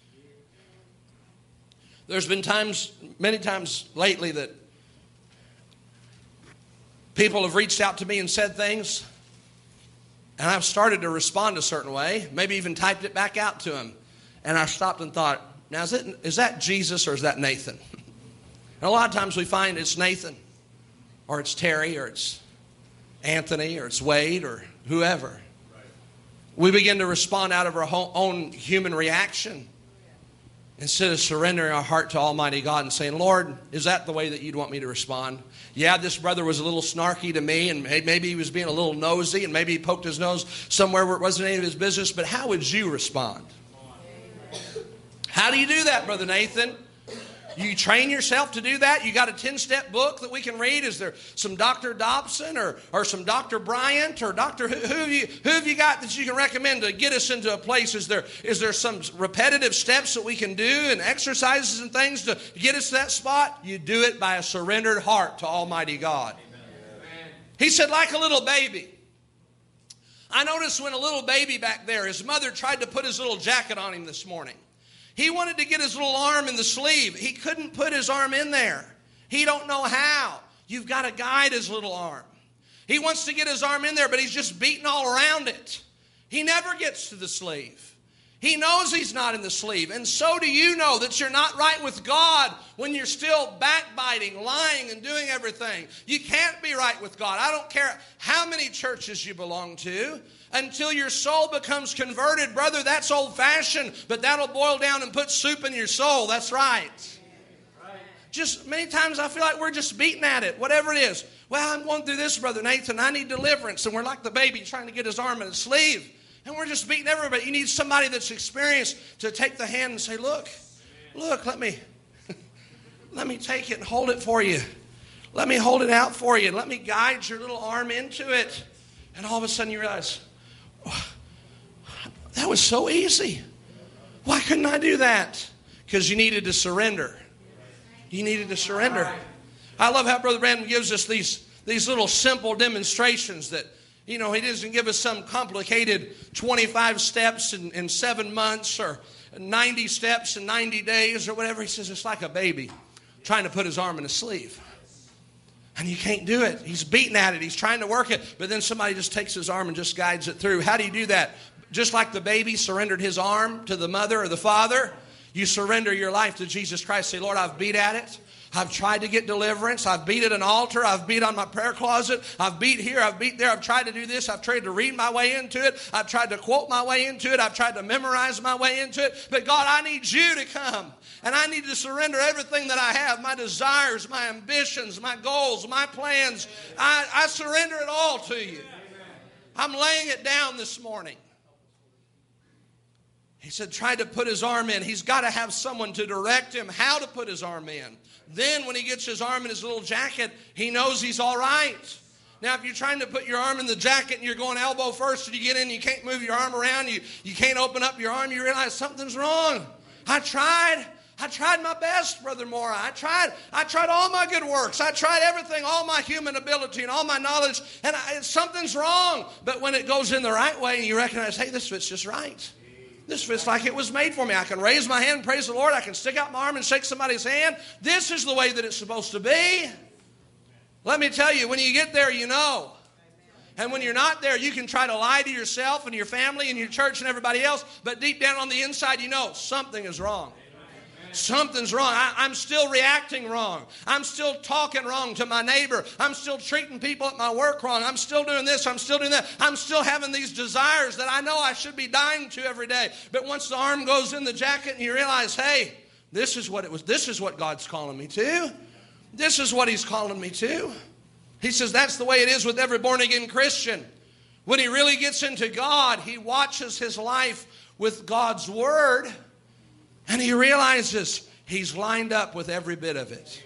There's been times, many times lately, that people have reached out to me and said things, and I've started to respond a certain way, maybe even typed it back out to them. And I stopped and thought, now is, it, is that Jesus or is that Nathan? And a lot of times we find it's Nathan, or it's Terry, or it's Anthony, or it's Wade, or whoever. Right. We begin to respond out of our own human reaction instead of surrendering our heart to Almighty God and saying, Lord, is that the way that you'd want me to respond? Yeah, this brother was a little snarky to me, and maybe he was being a little nosy, and maybe he poked his nose somewhere where it wasn't any of his business, but how would you respond? How do you do that, Brother Nathan? You train yourself to do that? You got a ten-step book that we can read? Is there some Doctor Dobson or, or some Doctor Bryant or Doctor Who, who, have you, who have you got that you can recommend to get us into a place? Is there, is there some repetitive steps that we can do and exercises and things to get us to that spot? You do it by a surrendered heart to Almighty God. Amen. He said, like a little baby. I noticed when a little baby back there, his mother tried to put his little jacket on him this morning. He wanted to get his little arm in the sleeve. He couldn't put his arm in there. He don't know how. You've got to guide his little arm. He wants to get his arm in there, but he's just beating all around it. He never gets to the sleeve. He knows he's not in the sleeve. And so do you know that you're not right with God when you're still backbiting, lying, and doing everything. You can't be right with God. I don't care how many churches you belong to. Until your soul becomes converted, brother, that's old-fashioned, but that'll boil down and put soup in your soul. That's right. right. Just many times I feel like we're just beating at it, whatever it is. Well, I'm going through this, Brother Nathan. I need deliverance. And we're like the baby trying to get his arm in his sleeve. And we're just beating everybody. You need somebody that's experienced to take the hand and say, look, look, let me, let me take it and hold it for you. Let me hold it out for you. Let me guide your little arm into it. And all of a sudden you realize, that was so easy. Why couldn't I do that? Because you needed to surrender. You needed to surrender. I love how Brother Brandon gives us these, these little simple demonstrations that, you know, he doesn't give us some complicated twenty-five steps in, in seven months or ninety steps in ninety days or whatever. He says it's like a baby trying to put his arm in a sleeve. And you can't do it. He's beating at it. He's trying to work it. But then somebody just takes his arm and just guides it through. How do you do that? Just like the baby surrendered his arm to the mother or the father, You surrender your life to Jesus Christ. Say, Lord, I've beat at it. I've tried to get deliverance. I've beat at an altar. I've beat on my prayer closet. I've beat here. I've beat there. I've tried to do this. I've tried to read my way into it. I've tried to quote my way into it. I've tried to memorize my way into it. But God, I need you to come. And I need to surrender everything that I have, my desires, my ambitions, my goals, my plans. I, I surrender it all to you. I'm laying it down this morning. He said, try to put his arm in. He's got to have someone to direct him how to put his arm in. Then when he gets his arm in his little jacket, he knows he's all right. Now, if you're trying to put your arm in the jacket and you're going elbow first and you get in and you can't move your arm around, you, you can't open up your arm, you realize something's wrong. I tried. I tried my best, Brother Mora. I tried. I tried all my good works. I tried everything, all my human ability and all my knowledge, and I, something's wrong. But when it goes in the right way and you recognize, hey, this fits just right. This fits like it was made for me. I can raise my hand and praise the Lord. I can stick out my arm and shake somebody's hand. This is the way that it's supposed to be. Let me tell you, when you get there, you know. And when you're not there, you can try to lie to yourself and your family and your church and everybody else. But deep down on the inside, you know something is wrong. Something's wrong. I, I'm still reacting wrong. I'm still talking wrong to my neighbor. I'm still treating people at my work wrong. I'm still doing this. I'm still doing that. I'm still having these desires that I know I should be dying to every day. But once the arm goes in the jacket and you realize, hey, this is what it was. This is what God's calling me to. This is what he's calling me to. He says that's the way it is with every born-again Christian. When he really gets into God, he watches his life with God's word. And he realizes he's lined up with every bit of it.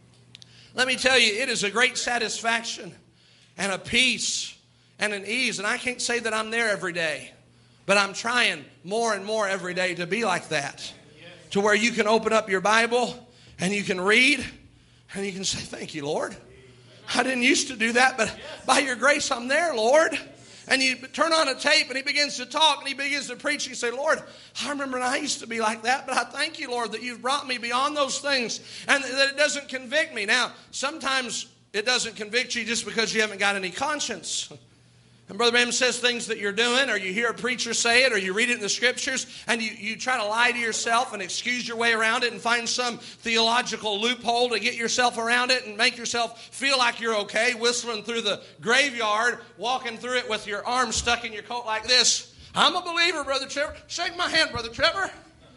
Let me tell you, it is a great satisfaction and a peace and an ease. And I can't say that I'm there every day, but I'm trying more and more every day to be like that. To where you can open up your Bible and you can read and you can say, thank you, Lord. I didn't used to do that, but by your grace I'm there, Lord. And you turn on a tape and he begins to talk and he begins to preach. You say, Lord, I remember when I used to be like that, but I thank you, Lord, that you've brought me beyond those things and that it doesn't convict me. Now, sometimes it doesn't convict you just because you haven't got any conscience. And Brother Branham says things that you're doing, or you hear a preacher say it, or you read it in the scriptures, and you, you try to lie to yourself and excuse your way around it and find some theological loophole to get yourself around it and make yourself feel like you're okay, whistling through the graveyard, walking through it with your arm stuck in your coat like this. I'm a believer, Brother Trevor. Shake my hand, Brother Trevor.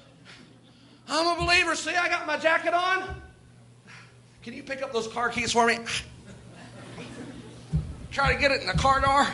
I'm a believer. See, I got my jacket on. Can you pick up those car keys for me? Try to get it in the car door.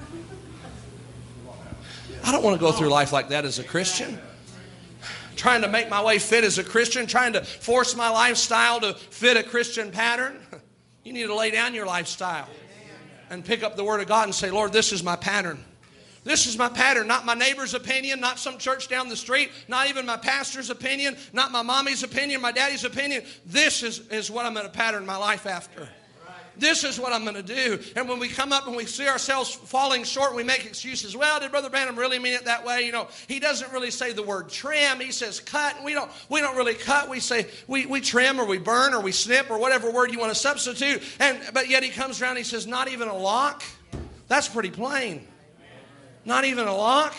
I don't want to go through life like that as a Christian. Trying to make my way fit as a Christian. Trying to force my lifestyle to fit a Christian pattern. You need to lay down your lifestyle and pick up the Word of God and say, Lord, this is my pattern. This is my pattern. Not my neighbor's opinion. Not some church down the street. Not even my pastor's opinion. Not my mommy's opinion. My daddy's opinion. This is, is what I'm going to pattern my life after. This is what I'm going to do. And when we come up and we see ourselves falling short, we make excuses. Well, did Brother Branham really mean it that way? You know, he doesn't really say the word trim. He says cut. And we don't we don't really cut. We say we, we trim or we burn or we snip or whatever word you want to substitute. And but yet he comes around and he says, not even a lock? That's pretty plain. Not even a lock?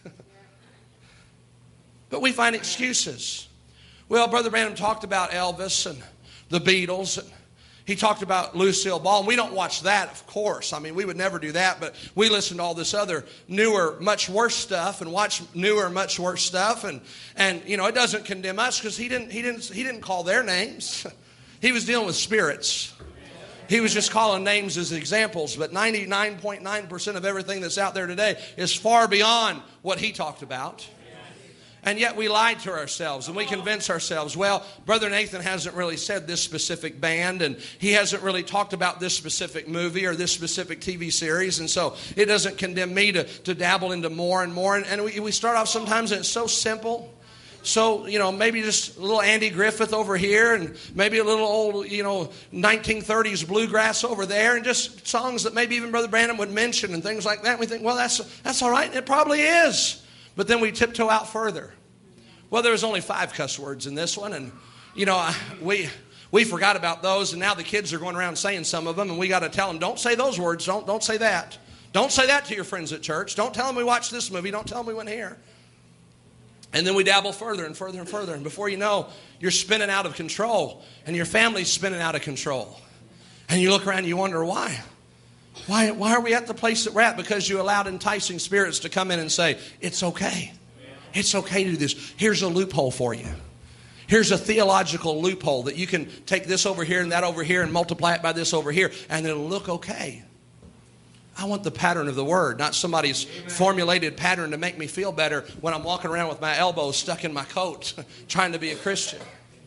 But we find excuses. Well, Brother Branham talked about Elvis and the Beatles and he talked about Lucille Ball, and we don't watch that, of course. I mean, we would never do that, but we listen to all this other newer, much worse stuff and watch newer, much worse stuff. And, and you know, it doesn't condemn us because he didn't, he, didn't, he didn't call their names. He was dealing with spirits. He was just calling names as examples, but ninety-nine point nine percent of everything that's out there today is far beyond what he talked about. And yet we lie to ourselves and we convince ourselves, well, Brother Nathan hasn't really said this specific band and he hasn't really talked about this specific movie or this specific T V series. And so it doesn't condemn me to, to dabble into more and more. And, and we, we start off sometimes and it's so simple. So, you know, maybe just a little Andy Griffith over here and maybe a little old, you know, nineteen thirties bluegrass over there and just songs that maybe even Brother Branham would mention and things like that. And we think, well, that's, that's all right. And it probably is. But then we tiptoe out further. Well, there was only five cuss words in this one. And, you know, we we forgot about those. And now the kids are going around saying some of them. And we got to tell them, don't say those words. Don't, don't say that. Don't say that to your friends at church. Don't tell them we watched this movie. Don't tell them we went here. And then we dabble further and further and further. And before you know, you're spinning out of control. And your family's spinning out of control. And you look around and you wonder why. Why, why are we at the place that we're at? Because you allowed enticing spirits to come in and say, it's okay. It's okay to do this. Here's a loophole for you. Here's a theological loophole that you can take this over here and that over here and multiply it by this over here. And it'll look okay. I want the pattern of the Word, not somebody's Amen. Formulated pattern to make me feel better when I'm walking around with my elbows stuck in my coat trying to be a Christian.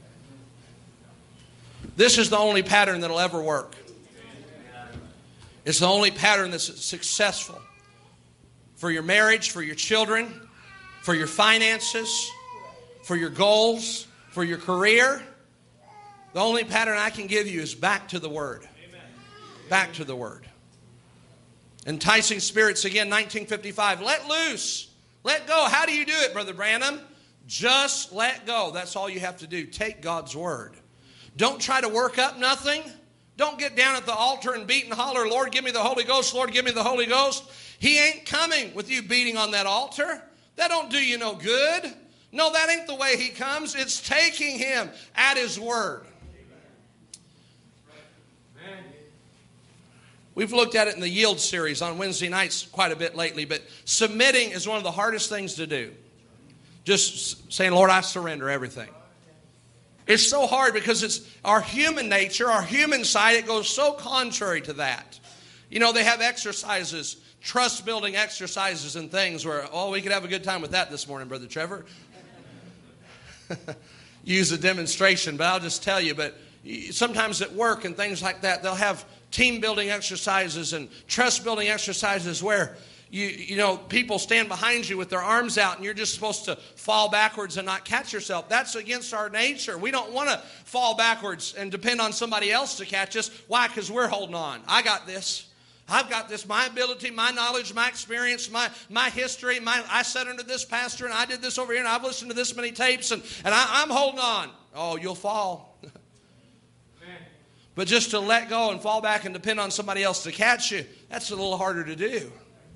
This is the only pattern that'll ever work. It's the only pattern that's successful for your marriage, for your children, for your finances, for your goals, for your career. The only pattern I can give you is back to the Word. Back to the Word. Enticing spirits, again, nineteen fifty-five. Let loose. Let go. How do you do it, Brother Branham? Just let go. That's all you have to do. Take God's Word. Don't try to work up nothing. Don't get down at the altar and beat and holler, Lord, give me the Holy Ghost. Lord, give me the Holy Ghost. He ain't coming with you beating on that altar. That don't do you no good. No, that ain't the way He comes. It's taking Him at His Word. We've looked at it in the Yield series on Wednesday nights quite a bit lately, but submitting is one of the hardest things to do. Just saying, Lord, I surrender everything. It's so hard because it's our human nature, our human side, it goes so contrary to that. You know, they have exercises, trust-building exercises and things where, oh, we could have a good time with that this morning, Brother Trevor. Use a demonstration, but I'll just tell you, but sometimes at work and things like that, they'll have team-building exercises and trust-building exercises where, you you know, people stand behind you with their arms out and you're just supposed to fall backwards and not catch yourself. That's against our nature. We don't want to fall backwards and depend on somebody else to catch us. Why? Because we're holding on. I got this. I've got this. My ability, my knowledge, my experience, my, my history. My, I sat under this pastor and I did this over here and I've listened to this many tapes and, and I, I'm holding on. Oh, you'll fall. But just to let go and fall back and depend on somebody else to catch you, that's a little harder to do.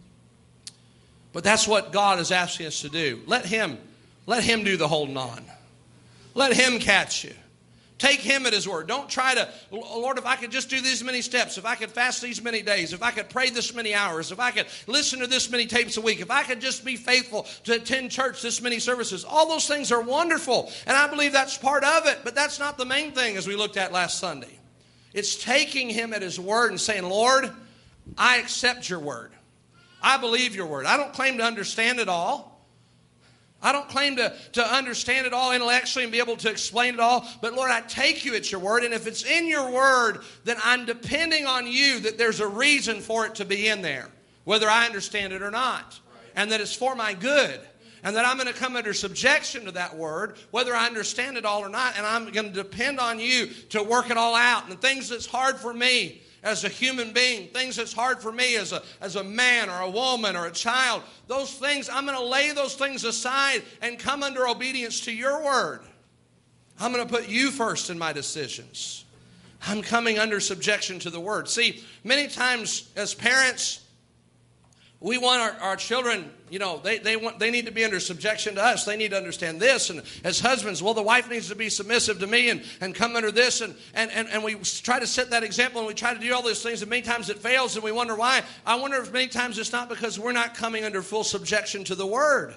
But that's what God is asking us to do. Let Him, let Him do the holding on. Let Him catch you. Take Him at His word. Don't try to, Lord, if I could just do these many steps, if I could fast these many days, if I could pray this many hours, if I could listen to this many tapes a week, if I could just be faithful to attend church this many services, all those things are wonderful. And I believe that's part of it. But that's not the main thing as we looked at last Sunday. It's taking Him at His word and saying, Lord, I accept your word. I believe your word. I don't claim to understand it all. I don't claim to, to understand it all intellectually and be able to explain it all. But Lord, I take you at your word. And if it's in your word, then I'm depending on you that there's a reason for it to be in there, whether I understand it or not. And that it's for my good. And that I'm going to come under subjection to that word, whether I understand it all or not. And I'm going to depend on you to work it all out. And the things that's hard for me as a human being, things that's hard for me as a, as a man or a woman or a child, those things, I'm going to lay those things aside and come under obedience to your word. I'm going to put you first in my decisions. I'm coming under subjection to the word. See, many times as parents, we want our, our children, you know, they, they want they need to be under subjection to us. They need to understand this. And as husbands, well, the wife needs to be submissive to me and, and come under this. And, and, and, and we try to set that example and we try to do all those things. And many times it fails and we wonder why. I wonder if many times it's not because we're not coming under full subjection to the word.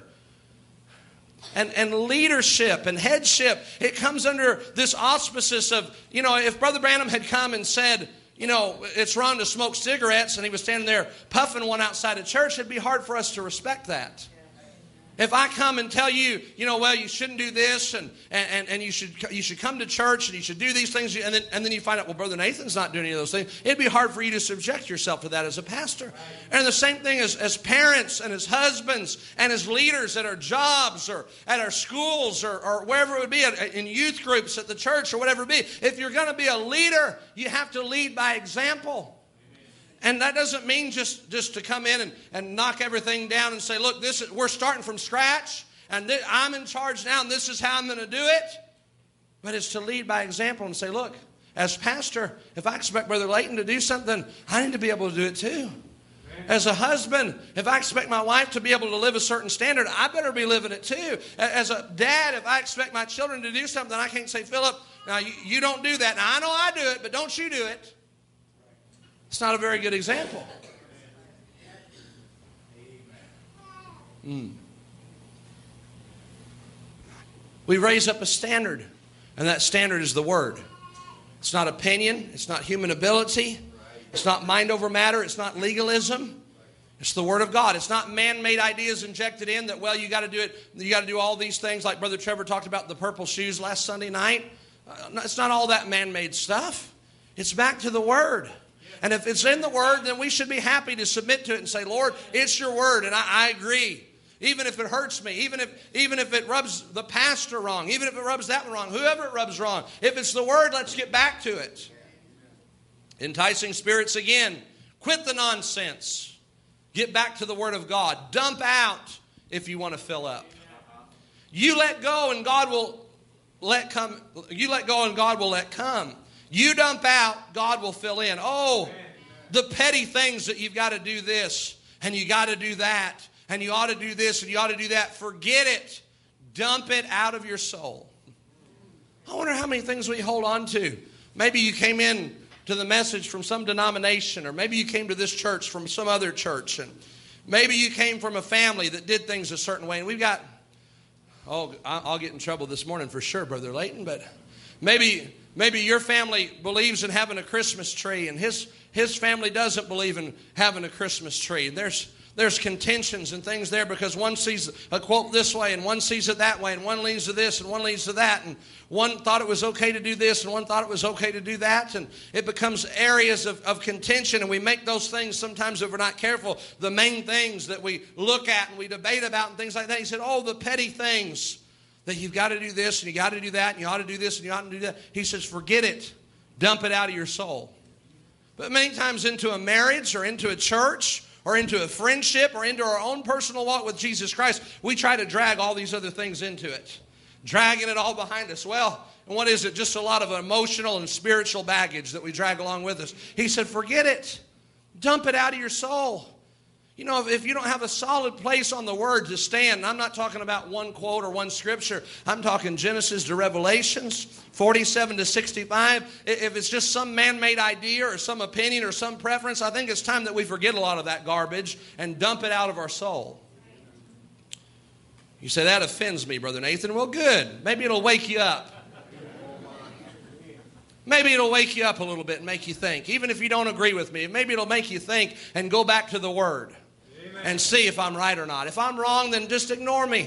And, and leadership and headship, it comes under this auspices of, you know, if Brother Branham had come and said, you know, it's wrong to smoke cigarettes, and he was standing there puffing one outside of church, it'd be hard for us to respect that. If I come and tell you, you know, well, you shouldn't do this, and and, and you should you should come to church, and you should do these things, and then and then you find out, well, Brother Nathan's not doing any of those things, it'd be hard for you to subject yourself to that as a pastor. And the same thing as, as parents and as husbands and as leaders at our jobs or at our schools or, or wherever it would be, in youth groups at the church or whatever it be. If you're going to be a leader, you have to lead by example. And that doesn't mean just, just to come in and, and knock everything down and say, look, this is, we're starting from scratch, and th- I'm in charge now, and this is how I'm going to do it. But it's to lead by example and say, look, as pastor, if I expect Brother Layton to do something, I need to be able to do it too. As a husband, if I expect my wife to be able to live a certain standard, I better be living it too. As a dad, if I expect my children to do something, I can't say, Philip, now you, you don't do that. Now I know I do it, but don't you do it. It's not a very good example. Mm. We raise up a standard, and that standard is the Word. It's not opinion. It's not human ability. It's not mind over matter. It's not legalism. It's the Word of God. It's not man-made ideas injected in that, well, you got to do it. You got to do all these things like Brother Trevor talked about the purple shoes last Sunday night. Uh, it's not all that man-made stuff. It's back to the Word. And if it's in the Word, then we should be happy to submit to it and say, Lord, it's your Word, and I, I agree. Even if it hurts me, even if even if it rubs the pastor wrong, even if it rubs that one wrong, whoever it rubs wrong, if it's the Word, let's get back to it. Enticing spirits again. Quit the nonsense. Get back to the Word of God. Dump out if you want to fill up. You let go and God will let come. You let go and God will let come. You dump out, God will fill in. Oh, the petty things that you've got to do this and you got to do that and you ought to do this and you ought to do that. Forget it. Dump it out of your soul. I wonder how many things we hold on to. Maybe you came in to the message from some denomination, or maybe you came to this church from some other church, and maybe you came from a family that did things a certain way. And we've got, oh, I'll get in trouble this morning for sure, Brother Layton, but maybe maybe your family believes in having a Christmas tree, and his his family doesn't believe in having a Christmas tree. And there's There's contentions and things there because one sees a quote this way and one sees it that way and one leans to this and one leans to that and one thought it was okay to do this and one thought it was okay to do that, and it becomes areas of, of contention, and we make those things sometimes, if we're not careful, the main things that we look at and we debate about and things like that. He said, oh, the petty things that you've got to do this and you got to do that and you ought to do this and you ought to do that. He says, forget it. Dump it out of your soul. But many times into a marriage or into a church or into a friendship, or into our own personal walk with Jesus Christ, we try to drag all these other things into it. Dragging it all behind us. Well, and what is it? Just a lot of emotional and spiritual baggage that we drag along with us. He said, forget it. Dump it out of your soul. You know, if you don't have a solid place on the Word to stand, I'm not talking about one quote or one scripture. I'm talking Genesis to Revelations, forty-seven to sixty-five. If it's just some man-made idea or some opinion or some preference, I think it's time that we forget a lot of that garbage and dump it out of our soul. You say, that offends me, Brother Nathan. Well, good. Maybe it'll wake you up. Maybe it'll wake you up a little bit and make you think. Even if you don't agree with me, maybe it'll make you think and go back to the Word. And see if I'm right or not. If I'm wrong, then just ignore me.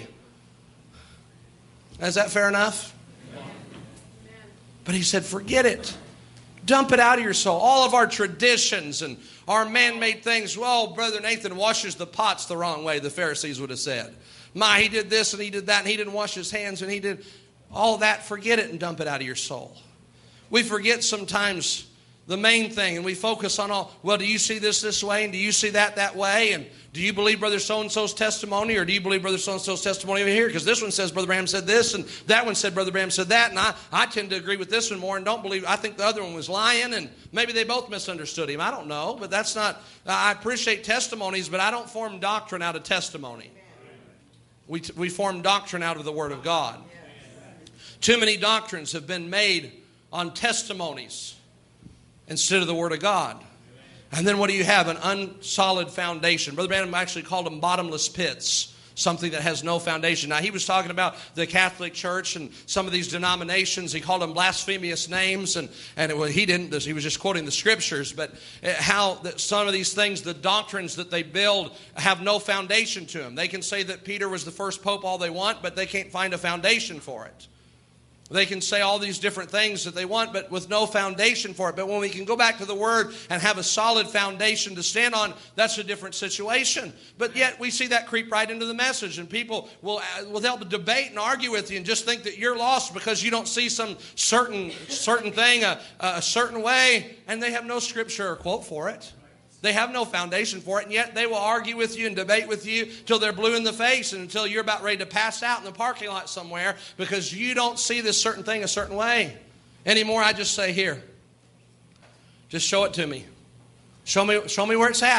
Is that fair enough? But he said, forget it. Dump it out of your soul. All of our traditions and our man-made things. Well, Brother Nathan washes the pots the wrong way, the Pharisees would have said. My, he did this and he did that and he didn't wash his hands and he did all that. Forget it and dump it out of your soul. We forget sometimes the main thing, and we focus on all, well, do you see this this way, and do you see that that way, and do you believe Brother so-and-so's testimony, or do you believe Brother so-and-so's testimony over here? Because this one says Brother Branham said this, and that one said Brother Branham said that, and I, I tend to agree with this one more and don't believe, I think the other one was lying, and maybe they both misunderstood him. I don't know, but that's not, I appreciate testimonies, but I don't form doctrine out of testimony. We, we form doctrine out of the Word of God. Too many doctrines have been made on testimonies instead of the Word of God. And then what do you have? An unsolid foundation. Brother Branham actually called them bottomless pits. Something that has no foundation. Now, he was talking about the Catholic Church and some of these denominations. He called them blasphemous names. And, and it, well, he didn't. He was just quoting the Scriptures. But how that some of these things, the doctrines that they build, have no foundation to them. They can say that Peter was the first pope all they want, but they can't find a foundation for it. They can say all these different things that they want, but with no foundation for it. But when we can go back to the Word and have a solid foundation to stand on, that's a different situation. But yet we see that creep right into the message. And people will, will help to debate and argue with you and just think that you're lost because you don't see some certain, certain thing a, a certain way. And they have no scripture or quote for it. They have no foundation for it, and yet they will argue with you and debate with you till they're blue in the face and until you're about ready to pass out in the parking lot somewhere because you don't see this certain thing a certain way. Anymore, I just say, here, just show it to me. Show me, show me where it's at.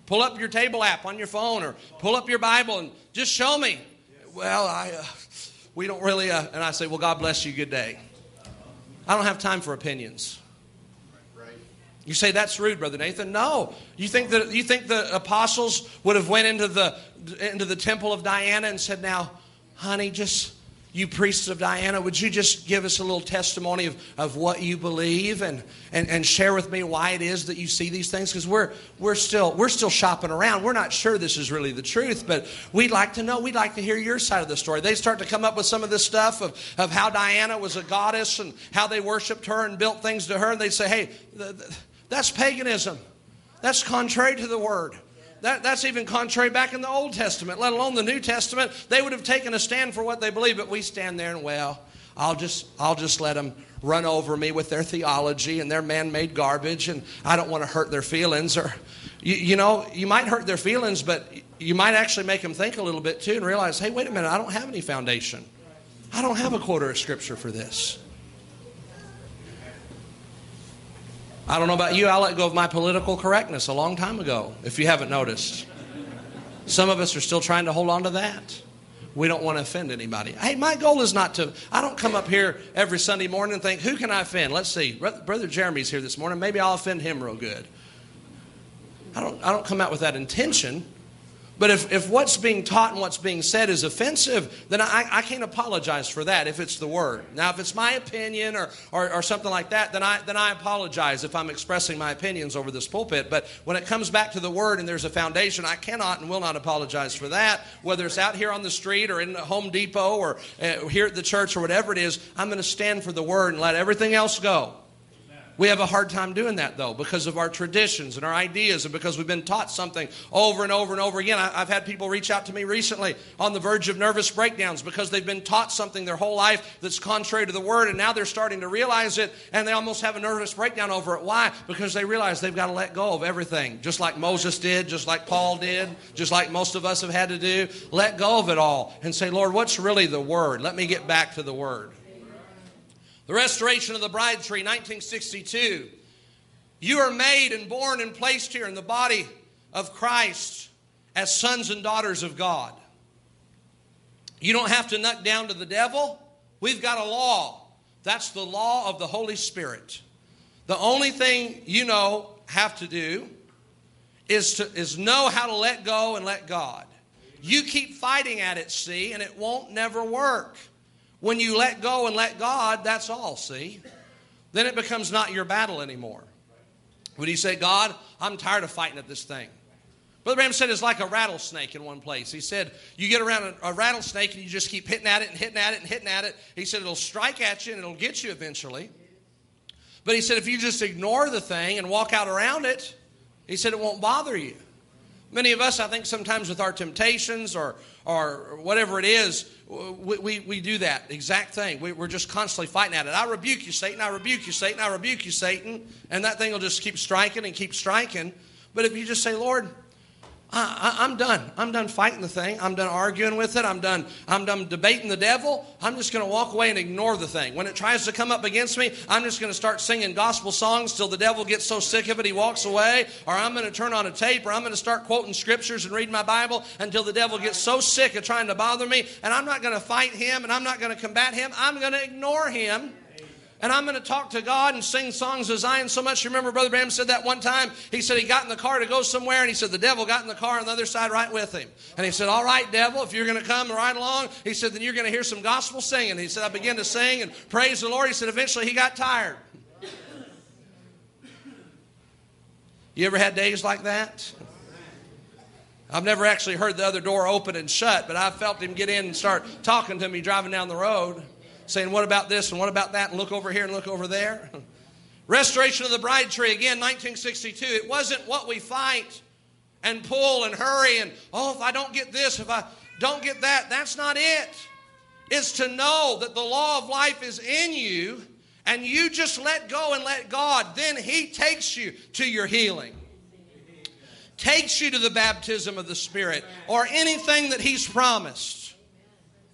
Pull up your table app on your phone or pull up your Bible and just show me. Well, I, uh, we don't really, uh, and I say, well, God bless you, good day. I don't have time for opinions. You say that's rude, Brother Nathan. No, you think that you think the apostles would have went into the into the temple of Diana and said, "Now, honey, just you priests of Diana, would you just give us a little testimony of, of what you believe and, and and share with me why it is that you see these things? Because we're we're still we're still shopping around. We're not sure this is really the truth, but we'd like to know. We'd like to hear your side of the story." They start to come up with some of this stuff of, of how Diana was a goddess and how they worshipped her and built things to her. And they say, "Hey, the, the, that's paganism. That's contrary to the Word." That, that's even contrary back in the Old Testament, let alone the New Testament. They would have taken a stand for what they believe, but we stand there and, well, I'll just I'll just let them run over me with their theology and their man-made garbage, and I don't want to hurt their feelings. Or, you, you know, you might hurt their feelings, but you might actually make them think a little bit too and realize, hey, wait a minute, I don't have any foundation. I don't have a quote or a scripture for this. I don't know about you, I let go of my political correctness a long time ago, if you haven't noticed. Some of us are still trying to hold on to that. We don't want to offend anybody. Hey, my goal is not to, I don't come up here every Sunday morning and think, who can I offend? Let's see, Brother Jeremy's here this morning, maybe I'll offend him real good. I don't, I don't come out with that intention. But if, if what's being taught and what's being said is offensive, then I, I can't apologize for that if it's the Word. Now, if it's my opinion or, or, or something like that, then I, then I apologize if I'm expressing my opinions over this pulpit. But when it comes back to the Word and there's a foundation, I cannot and will not apologize for that. Whether it's out here on the street or in Home Depot or uh, here at the church or whatever it is, I'm going to stand for the Word and let everything else go. We have a hard time doing that, though, because of our traditions and our ideas and because we've been taught something over and over and over again. I, I've had people reach out to me recently on the verge of nervous breakdowns because they've been taught something their whole life that's contrary to the Word, and now they're starting to realize it, and they almost have a nervous breakdown over it. Why? Because they realize they've got to let go of everything, just like Moses did, just like Paul did, just like most of us have had to do. Let go of it all and say, Lord, what's really the Word? Let me get back to the Word. The restoration of the bride tree, nineteen sixty-two. You are made and born and placed here in the body of Christ as sons and daughters of God. You don't have to nut down to the devil. We've got a law. That's the law of the Holy Spirit. The only thing you know have to do is to is know how to let go and let God. You keep fighting at it, see, and it won't never work. When you let go and let God, that's all, see? Then it becomes not your battle anymore. When you say, God, I'm tired of fighting at this thing. Brother Branham said it's like a rattlesnake in one place. He said, you get around a, a rattlesnake and you just keep hitting at it and hitting at it and hitting at it. He said it'll strike at you and it'll get you eventually. But he said if you just ignore the thing and walk out around it, he said it won't bother you. Many of us, I think sometimes with our temptations or or whatever it is, we, we, we do that exact thing. We, we're just constantly fighting at it. I rebuke you, Satan. I rebuke you, Satan. I rebuke you, Satan. And that thing will just keep striking and keep striking. But if you just say, Lord, I, I, I'm done. I'm done fighting the thing. I'm done arguing with it. I'm done, I'm done debating the devil. I'm just going to walk away and ignore the thing. When it tries to come up against me, I'm just going to start singing gospel songs till the devil gets so sick of it he walks away. Or I'm going to turn on a tape, or I'm going to start quoting scriptures and reading my Bible until the devil gets so sick of trying to bother me. And I'm not going to fight him, and I'm not going to combat him. I'm going to ignore him. And I'm going to talk to God and sing songs of Zion so much. You remember Brother Branham said that one time. He said he got in the car to go somewhere, and he said the devil got in the car on the other side right with him. And he said, all right, devil, if you're going to come right along, he said, then you're going to hear some gospel singing. He said, I began to sing and praise the Lord. He said, eventually he got tired. You ever had days like that? I've never actually heard the other door open and shut, but I felt him get in and start talking to me driving down the road. Saying, what about this and what about that, and look over here and look over there. Restoration of the bride tree, again, nineteen sixty-two. It wasn't what we fight and pull and hurry and, oh, if I don't get this, if I don't get that, that's not it. It's to know that the law of life is in you, and you just let go and let God. Then He takes you to your healing. Takes you to the baptism of the Spirit or anything that He's promised.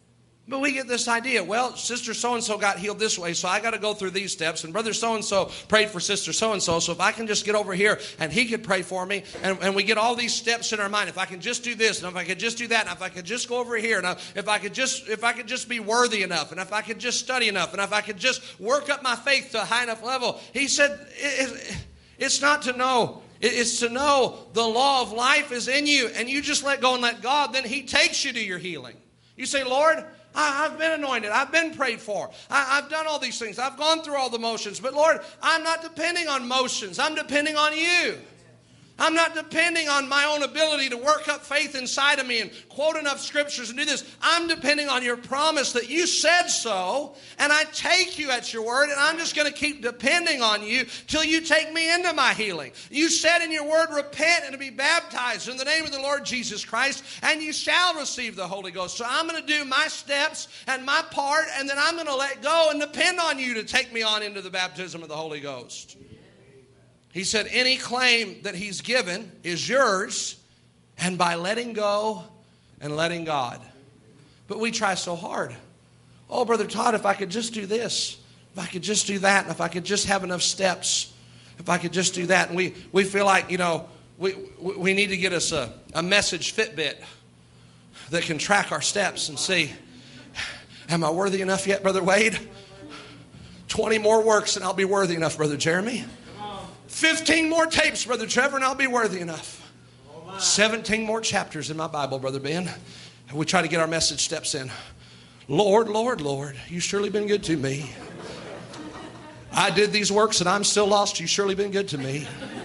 But we get this idea, well, sister so-and-so got healed this way, so I got to go through these steps. And brother so-and-so prayed for sister so-and-so, so if I can just get over here and he could pray for me. And, and we get all these steps in our mind. If I can just do this, and if I could just do that, and if I could just go over here, and if I could just if I could just be worthy enough, and if I could just study enough, and if I could just work up my faith to a high enough level. He said, it, it, it's not to know. It's to know the law of life is in you, and you just let go and let God, then he takes you to your healing. You say, Lord, I, I've been anointed. I've been prayed for. I, I've done all these things. I've gone through all the motions. But Lord, I'm not depending on motions. I'm depending on you. I'm not depending on my own ability to work up faith inside of me and quote enough scriptures and do this. I'm depending on your promise that you said so, and I take you at your word, and I'm just going to keep depending on you till you take me into my healing. You said in your word, repent and to be baptized in the name of the Lord Jesus Christ, and you shall receive the Holy Ghost. So I'm going to do my steps and my part, and then I'm going to let go and depend on you to take me on into the baptism of the Holy Ghost. He said any claim that he's given is yours, and by letting go and letting God. But we try so hard. Oh, Brother Todd, if I could just do this, if I could just do that, and if I could just have enough steps, if I could just do that. And we, we feel like, you know, we, we need to get us a, a message Fitbit that can track our steps and see, am I worthy enough yet, Brother Wade? twenty more works and I'll be worthy enough, Brother Jeremy. fifteen more tapes, Brother Trevor, and I'll be worthy enough. seventeen more chapters in my Bible, Brother Ben. And we try to get our message steps in. Lord, Lord, Lord, you've surely been good to me. I did these works and I'm still lost. You've surely been good to me.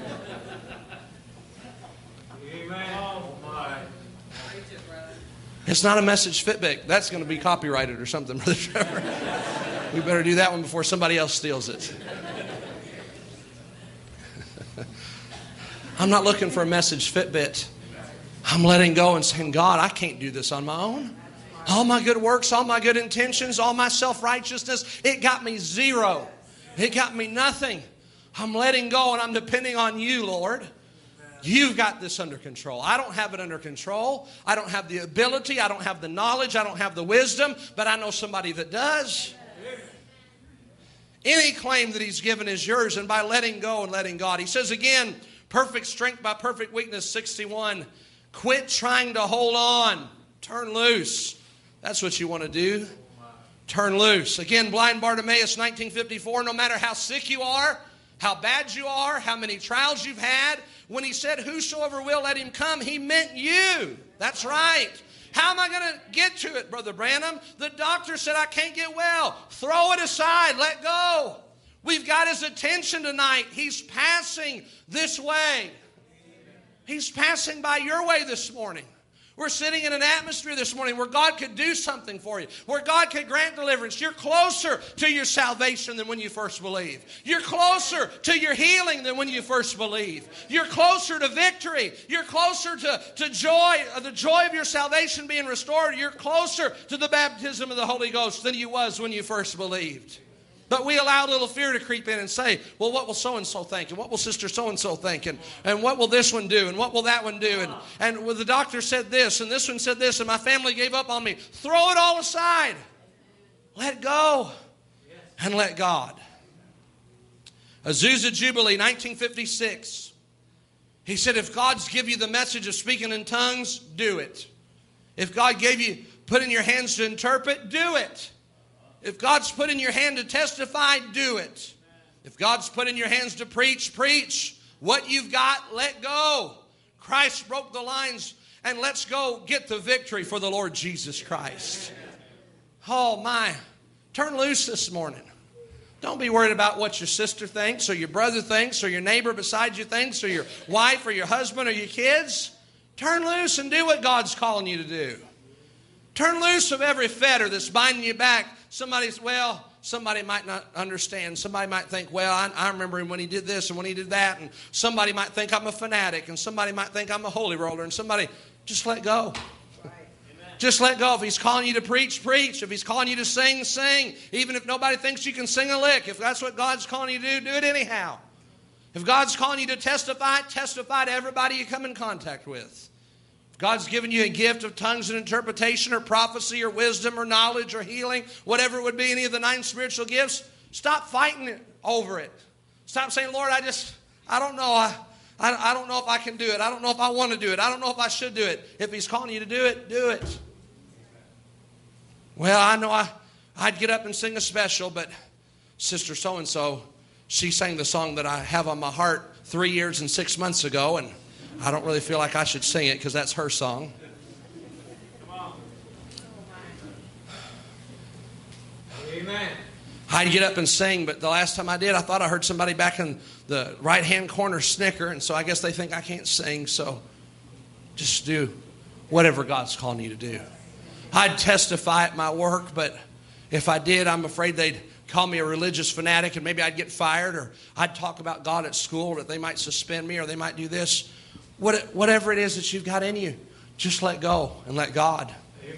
It's not a message Fitbit. That's going to be copyrighted or something, Brother Trevor. We better do that one before somebody else steals it. I'm not looking for a message Fitbit. I'm letting go and saying, God, I can't do this on my own. All my good works, all my good intentions, all my self-righteousness, it got me zero. It got me nothing. I'm letting go and I'm depending on you, Lord. You've got this under control. I don't have it under control. I don't have the ability. I don't have the knowledge. I don't have the wisdom. But I know somebody that does. Any claim that he's given is yours, and by letting go and letting God. He says again, perfect strength by perfect weakness, sixty-one. Quit trying to hold on. Turn loose. That's what you want to do. Turn loose. Again, blind Bartimaeus, nineteen fifty-four. No matter how sick you are, how bad you are, how many trials you've had, when he said, whosoever will, let him come, he meant you. That's right. How am I going to get to it, Brother Branham? The doctor said I can't get well. Throw it aside. Let go. We've got his attention tonight. He's passing this way. He's passing by your way this morning. We're sitting in an atmosphere this morning where God could do something for you, where God could grant deliverance. You're closer to your salvation than when you first believed. You're closer to your healing than when you first believed. You're closer to victory. You're closer to, to joy, the joy of your salvation being restored. You're closer to the baptism of the Holy Ghost than you was when you first believed. But we allow a little fear to creep in and say, well, what will so-and-so think? And what will sister so-and-so think? And, and what will this one do? And what will that one do? And, and well, the doctor said this, and this one said this, and my family gave up on me. Throw it all aside. Let go and let God. Azusa Jubilee, nineteen fifty-six. He said, if God's give you the message of speaking in tongues, do it. If God gave you, put in your hands to interpret, do it. If God's put in your hand to testify, do it. If God's put in your hands to preach, preach. What you've got, let go. Christ broke the lines, and let's go get the victory for the Lord Jesus Christ. Oh my, turn loose this morning. Don't be worried about what your sister thinks, or your brother thinks, or your neighbor beside you thinks, or your wife, or your husband, or your kids. Turn loose and do what God's calling you to do. Turn loose of every fetter that's binding you back. Somebody's, well, somebody might not understand. Somebody might think, well, I, I remember him when he did this and when he did that. And somebody might think I'm a fanatic. And somebody might think I'm a holy roller. And somebody, just let go. Right. Just let go. If he's calling you to preach, preach. If he's calling you to sing, sing. Even if nobody thinks you can sing a lick. If that's what God's calling you to do, do it anyhow. If God's calling you to testify, testify to everybody you come in contact with. God's given you a gift of tongues and interpretation or prophecy or wisdom or knowledge or healing, whatever it would be, any of the nine spiritual gifts, stop fighting it over it. Stop saying, Lord, I just, I don't know. I, I, I don't know if I can do it. I don't know if I want to do it. I don't know if I should do it. If He's calling you to do it, do it. Well, I know I, I'd get up and sing a special, but Sister so-and-so, she sang the song that I have on my heart three years and six months ago, and I don't really feel like I should sing it because that's her song. Amen. I'd get up and sing, but the last time I did, I thought I heard somebody back in the right-hand corner snicker, and so I guess they think I can't sing, so just do whatever God's calling you to do. I'd testify at my work, but if I did, I'm afraid they'd call me a religious fanatic, and maybe I'd get fired, or I'd talk about God at school, that they might suspend me, or they might do this. What, whatever it is that you've got in you, just let go and let God. Amen.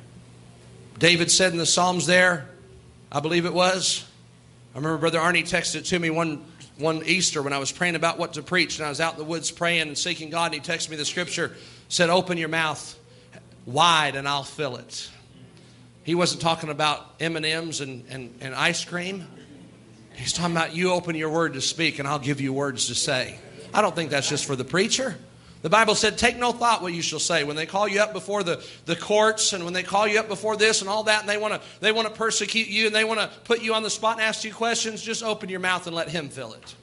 David said in the Psalms there, I believe it was, I remember Brother Arnie texted it to me one, one Easter when I was praying about what to preach, and I was out in the woods praying and seeking God, and he texted me the scripture, said, open your mouth wide and I'll fill it. He wasn't talking about M and M's and, and, and ice cream. He's talking about you open your word to speak and I'll give you words to say. I don't think that's just for the preacher. The Bible said, take no thought what you shall say. When they call you up before the, the courts, and when they call you up before this and all that, and they want to they want to persecute you, and they want to put you on the spot and ask you questions, just open your mouth and let Him fill it.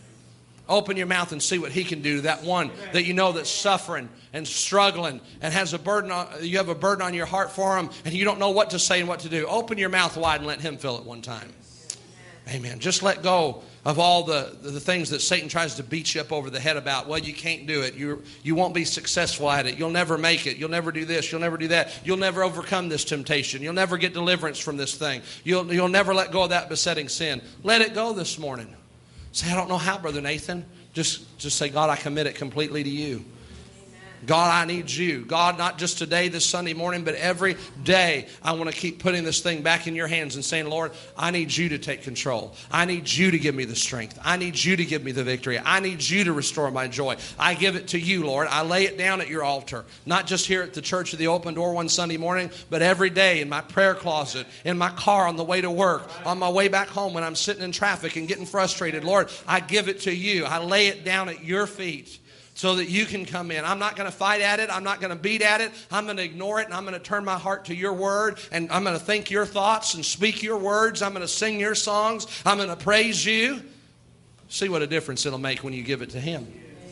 Open your mouth and see what He can do. That one that you know that's suffering and struggling and has a burden on, you have a burden on your heart for him, and you don't know what to say and what to do. Open your mouth wide and let Him fill it one time. Amen. Just let go of all the, the things that Satan tries to beat you up over the head about. Well, you can't do it. You you won't be successful at it. You'll never make it. You'll never do this. You'll never do that. You'll never overcome this temptation. You'll never get deliverance from this thing. You'll, you'll never let go of that besetting sin. Let it go this morning. Say, I don't know how, Brother Nathan. Just, just say, God, I commit it completely to you. God, I need you. God, not just today, this Sunday morning, but every day I want to keep putting this thing back in your hands and saying, Lord, I need you to take control. I need you to give me the strength. I need you to give me the victory. I need you to restore my joy. I give it to you, Lord. I lay it down at your altar, not just here at the Church of the Open Door one Sunday morning, but every day in my prayer closet, in my car on the way to work, on my way back home when I'm sitting in traffic and getting frustrated. Lord, I give it to you. I lay it down at your feet, so that you can come in. I'm not going to fight at it. I'm not going to beat at it. I'm going to ignore it, and I'm going to turn my heart to your word, and I'm going to think your thoughts and speak your words. I'm going to sing your songs. I'm going to praise you. See what a difference it'll make when you give it to Him.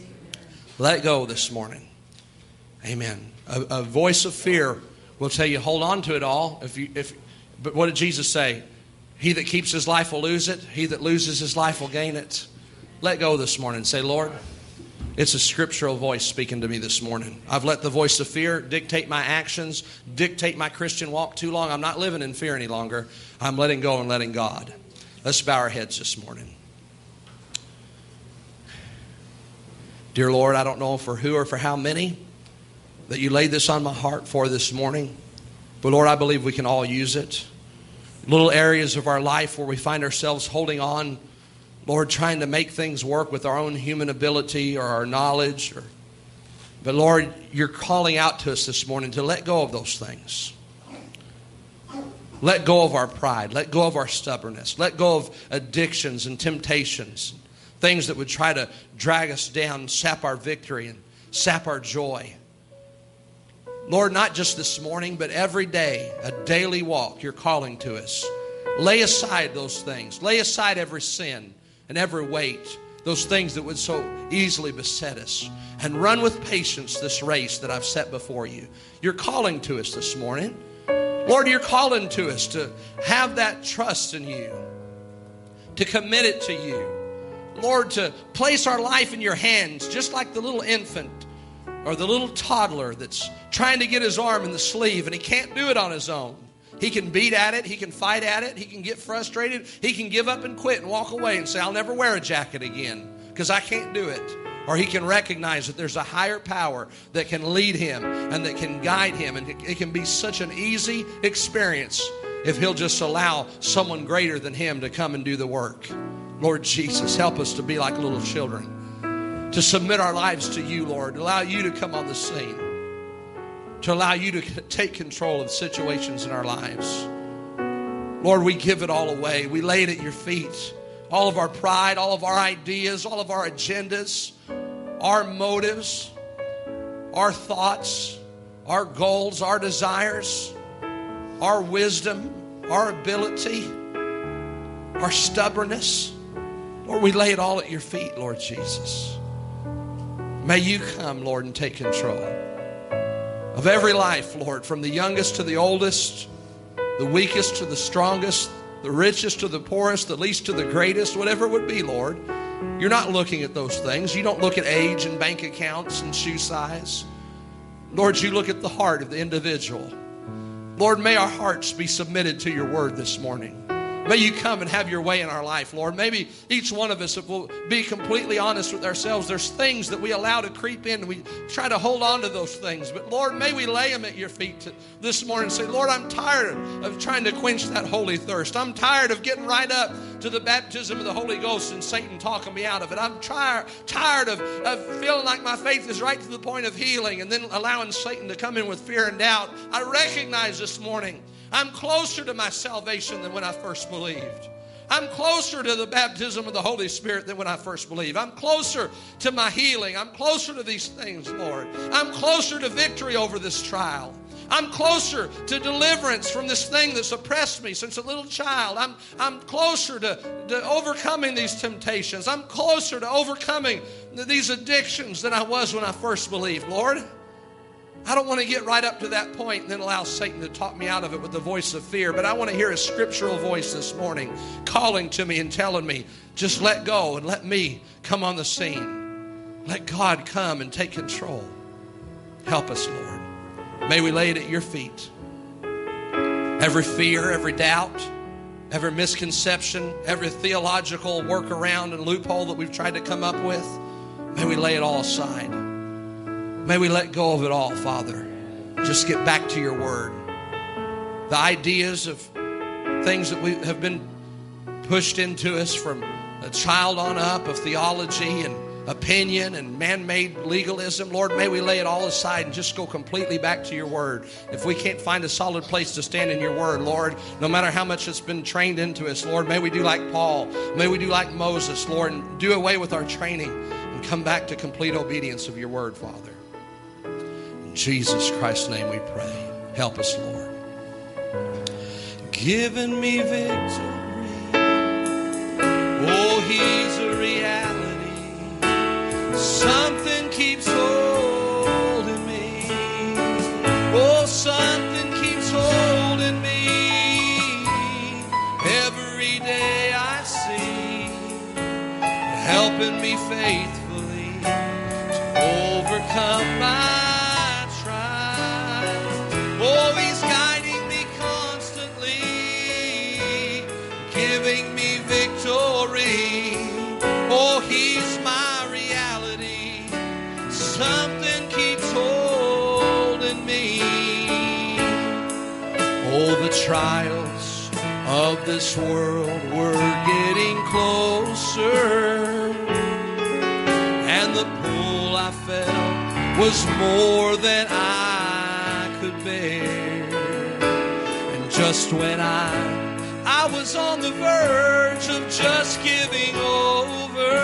Let go this morning. Amen. A, a voice of fear will tell you, hold on to it all. If you, if, but what did Jesus say? He that keeps his life will lose it. He that loses his life will gain it. Let go this morning. Say, Lord, it's a scriptural voice speaking to me this morning. I've let the voice of fear dictate my actions, dictate my Christian walk too long. I'm not living in fear any longer. I'm letting go and letting God. Let's bow our heads this morning. Dear Lord, I don't know for who or for how many that you laid this on my heart for this morning. But Lord, I believe we can all use it. Little areas of our life where we find ourselves holding on, Lord, trying to make things work with our own human ability or our knowledge. Or, but Lord, you're calling out to us this morning to let go of those things. Let go of our pride. Let go of our stubbornness. Let go of addictions and temptations. Things that would try to drag us down, sap our victory and sap our joy. Lord, not just this morning, but every day, a daily walk, you're calling to us. Lay aside those things. Lay aside every sin and every weight, those things that would so easily beset us. And run with patience this race that I've set before you. You're calling to us this morning. Lord, you're calling to us to have that trust in you, to commit it to you. Lord, to place our life in your hands, just like the little infant or the little toddler that's trying to get his arm in the sleeve and he can't do it on his own. He can beat at it. He can fight at it. He can get frustrated. He can give up and quit and walk away and say, I'll never wear a jacket again because I can't do it. Or he can recognize that there's a higher power that can lead him and that can guide him. And it can be such an easy experience if he'll just allow someone greater than him to come and do the work. Lord Jesus, help us to be like little children, to submit our lives to you, Lord. Allow you to come on the scene. to allow you to take control of situations in our lives. Lord, we give it all away. We lay it at your feet. All of our pride, all of our ideas, all of our agendas, our motives, our thoughts, our goals, our desires, our wisdom, our ability, our stubbornness. Lord, we lay it all at your feet, Lord Jesus. May you come, Lord, and take control of every life, Lord, from the youngest to the oldest, the weakest to the strongest, the richest to the poorest, the least to the greatest, whatever it would be, Lord. You're not looking at those things. You don't look at age and bank accounts and shoe size. Lord, you look at the heart of the individual. Lord, may our hearts be submitted to your word this morning. May you come and have your way in our life, Lord. Maybe each one of us, if we'll be completely honest with ourselves, there's things that we allow to creep in and we try to hold on to those things. But Lord, may we lay them at your feet to, this morning and say, Lord, I'm tired of trying to quench that holy thirst. I'm tired of getting right up to the baptism of the Holy Ghost and Satan talking me out of it. I'm tired, tired of, of feeling like my faith is right to the point of healing and then allowing Satan to come in with fear and doubt. I recognize this morning I'm closer to my salvation than when I first believed. I'm closer to the baptism of the Holy Spirit than when I first believed. I'm closer to my healing. I'm closer to these things, Lord. I'm closer to victory over this trial. I'm closer to deliverance from this thing that's oppressed me since a little child. I'm, I'm closer to, to overcoming these temptations. I'm closer to overcoming these addictions than I was when I first believed, Lord. I don't want to get right up to that point and then allow Satan to talk me out of it with the voice of fear. But I want to hear a scriptural voice this morning calling to me and telling me, just let go and let me come on the scene. Let God come and take control. Help us, Lord. May we lay it at your feet. Every fear, every doubt, every misconception, every theological workaround and loophole that we've tried to come up with, may we lay it all aside. May we let go of it all, Father. Just get back to your word. The ideas of things that we have been pushed into us from a child on up of theology and opinion and man-made legalism, Lord, may we lay it all aside and just go completely back to your word. If we can't find a solid place to stand in your word, Lord, no matter how much it's been trained into us, Lord, may we do like Paul. May we do like Moses, Lord, and do away with our training and come back to complete obedience of your word, Father. In Jesus Christ's name we pray. Help us, Lord. Giving me victory. Oh, he's a reality. Something keeps holding me. Oh, something keeps holding me. Every day I see, helping me faithfully to overcome my Oh, he's guiding me constantly, giving me victory. Oh, he's my reality. Something keeps holding me. Oh, the trials of this world were getting closer, and the pull I felt was more than I could bear. And just when I I was on the verge of just giving over,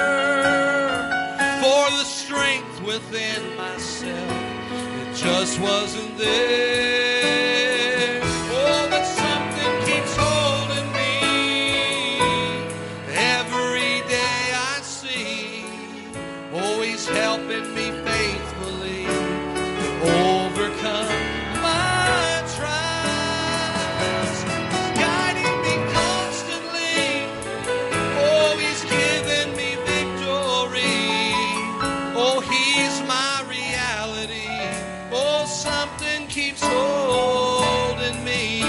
for the strength within myself, it just wasn't there. Oh, but something keeps holding me. Every day I see, oh, he's helping me faithfully overcome my trials. He's guiding me constantly. Oh, he's given me victory. Oh, he's my reality. Oh, something keeps holding me.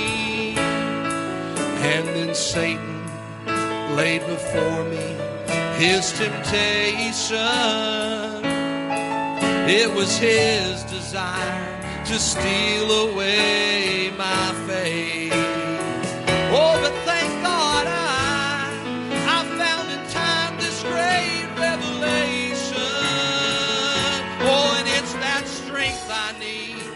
And then Satan laid before me his temptation. It was his desire to steal away my faith. Oh, but thank God I, I found in time this great revelation. Oh, and it's that strength I need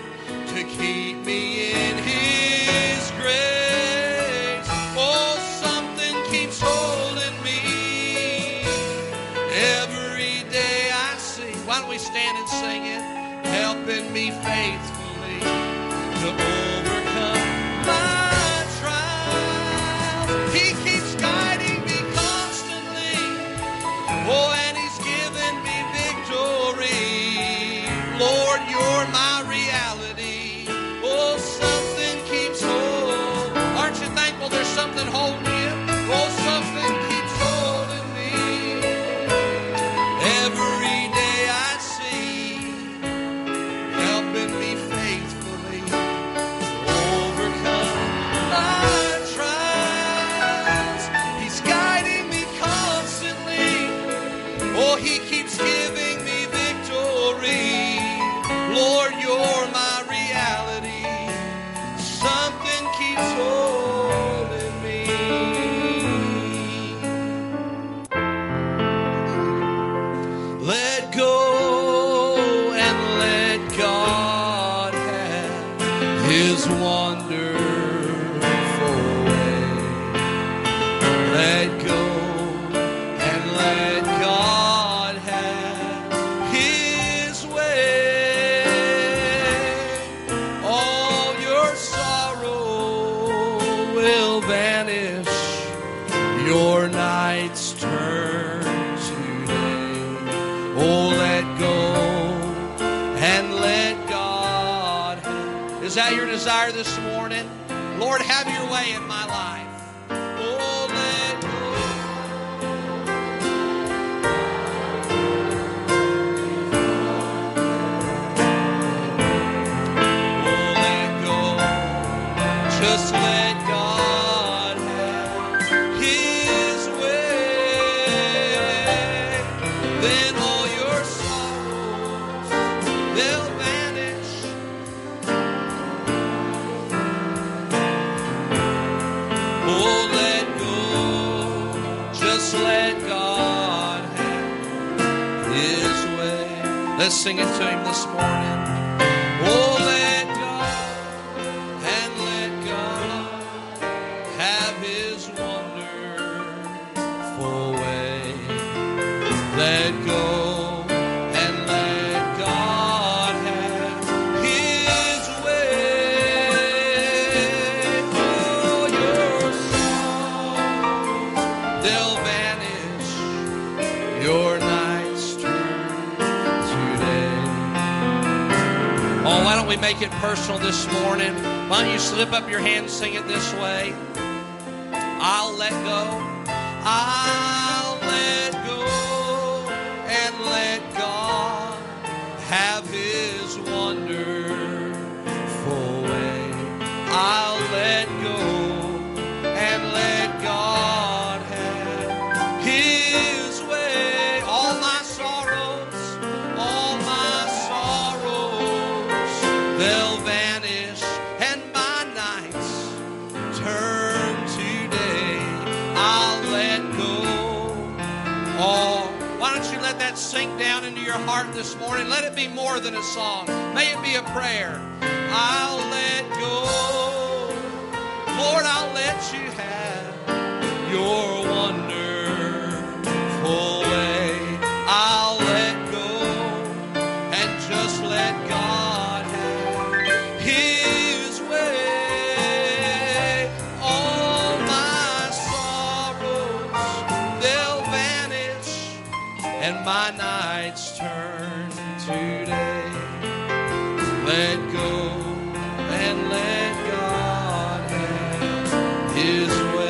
me faithfully to overcome my trials. He keeps guiding me constantly. Oh, and He's given me victory. Lord, You're my reality. Oh, something keeps holding. Aren't you thankful there's something holding you? Oh, something keeps holding me. Every day I see, helping me faithfully to overcome my trials. He's guiding me constantly. Oh, He keeps giving me victory. Lord, You're my reality. Something keeps holding me. Let go and let God have His wonderful way. Let go and let God have His way. All your sorrow will vanish. Your nights turn to day. Oh, let go and let God have. Is that your desire this morning? Lord, have Your way in my life. Oh, let go. Oh, let go. Just let God have His way. Then all your sorrows, they'll vanish. Oh, let go. Just let God have His way. Let's sing it to Him this morning. Oh, let God and let God have His wonderful way. Let go and let God have His way. Oh, your sorrows, they'll vanish. Your nights turn to day. Oh, why don't we make it personal this morning? Why don't you slip up your hand and sing it this way? I'll let go. I'll let go and let God have His wonderful way. I'll let go and let God have His way. All my sorrows, all my sorrows, they'll vanish, and my nights turn to day. I'll let go. Oh, why don't you let that sink down into your heart this morning? Let it be more than a song. May it be a prayer. I'll let go. Lord, I'll let You have Your wonderful way. I'll let go and just let God have His way. All my sorrows, they'll vanish, and my nights turn to day. Let go and let God have His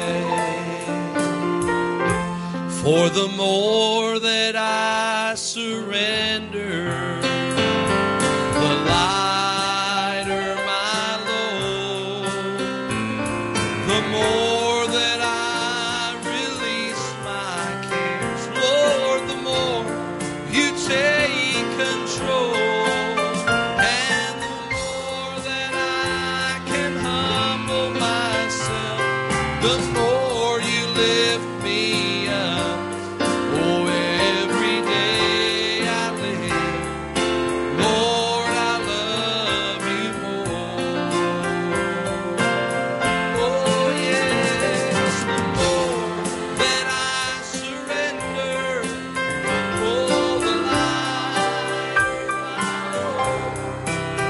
way. For the more that I surrender, the lighter my load. The more that I release my cares, Lord, the more You take control. And the more that I can humble myself, the more You lift me up. Oh, every day I live, Lord, I love You more. Oh, yes, the more that I surrender, oh, the lighter my load.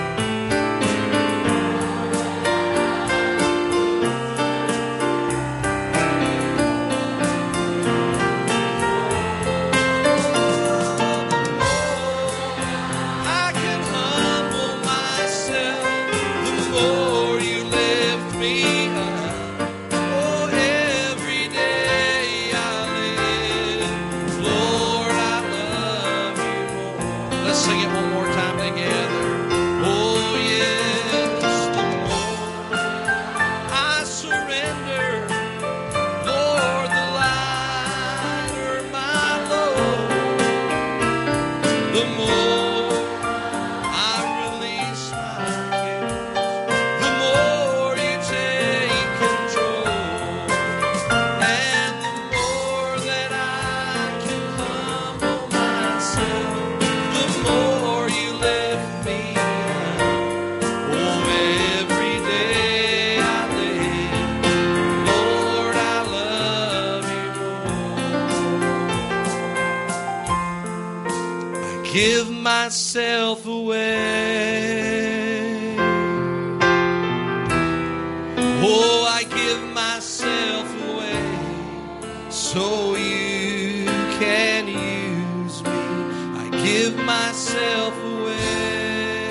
me up. Oh, every day I live, Lord, I love you more. Let's sing it one more time together. Oh, yes, the more I surrender, Lord, the lighter my load, the more I release my cares, the more you take control, and the more that I can humble myself, the more you lift me up. Oh, every day I live, Lord, I love you more. I give myself away. Oh, I give myself away so you can use me. I give myself away.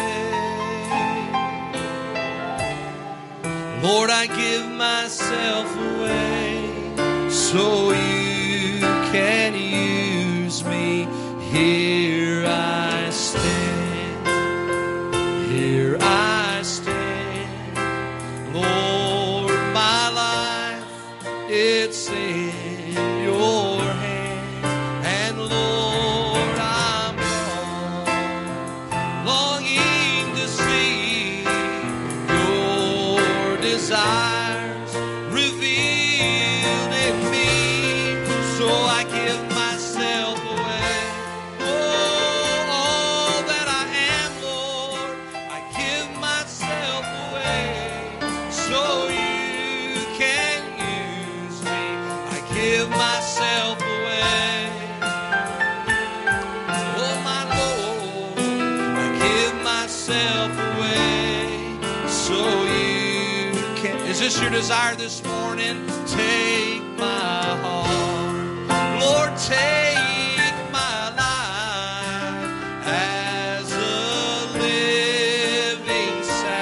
Lord, I give myself away so you can use me. Here I stand, here I stand. Lord, my life, it's in your hand. And Lord, I'm longing to see your desires revealed in me. So I give myself away. Oh, all that I am, Lord, I give myself away so you can use me. I give myself away. Oh, my Lord, I give myself away so you can. Is this your desire this morning? Take my heart, Lord, take my life as a living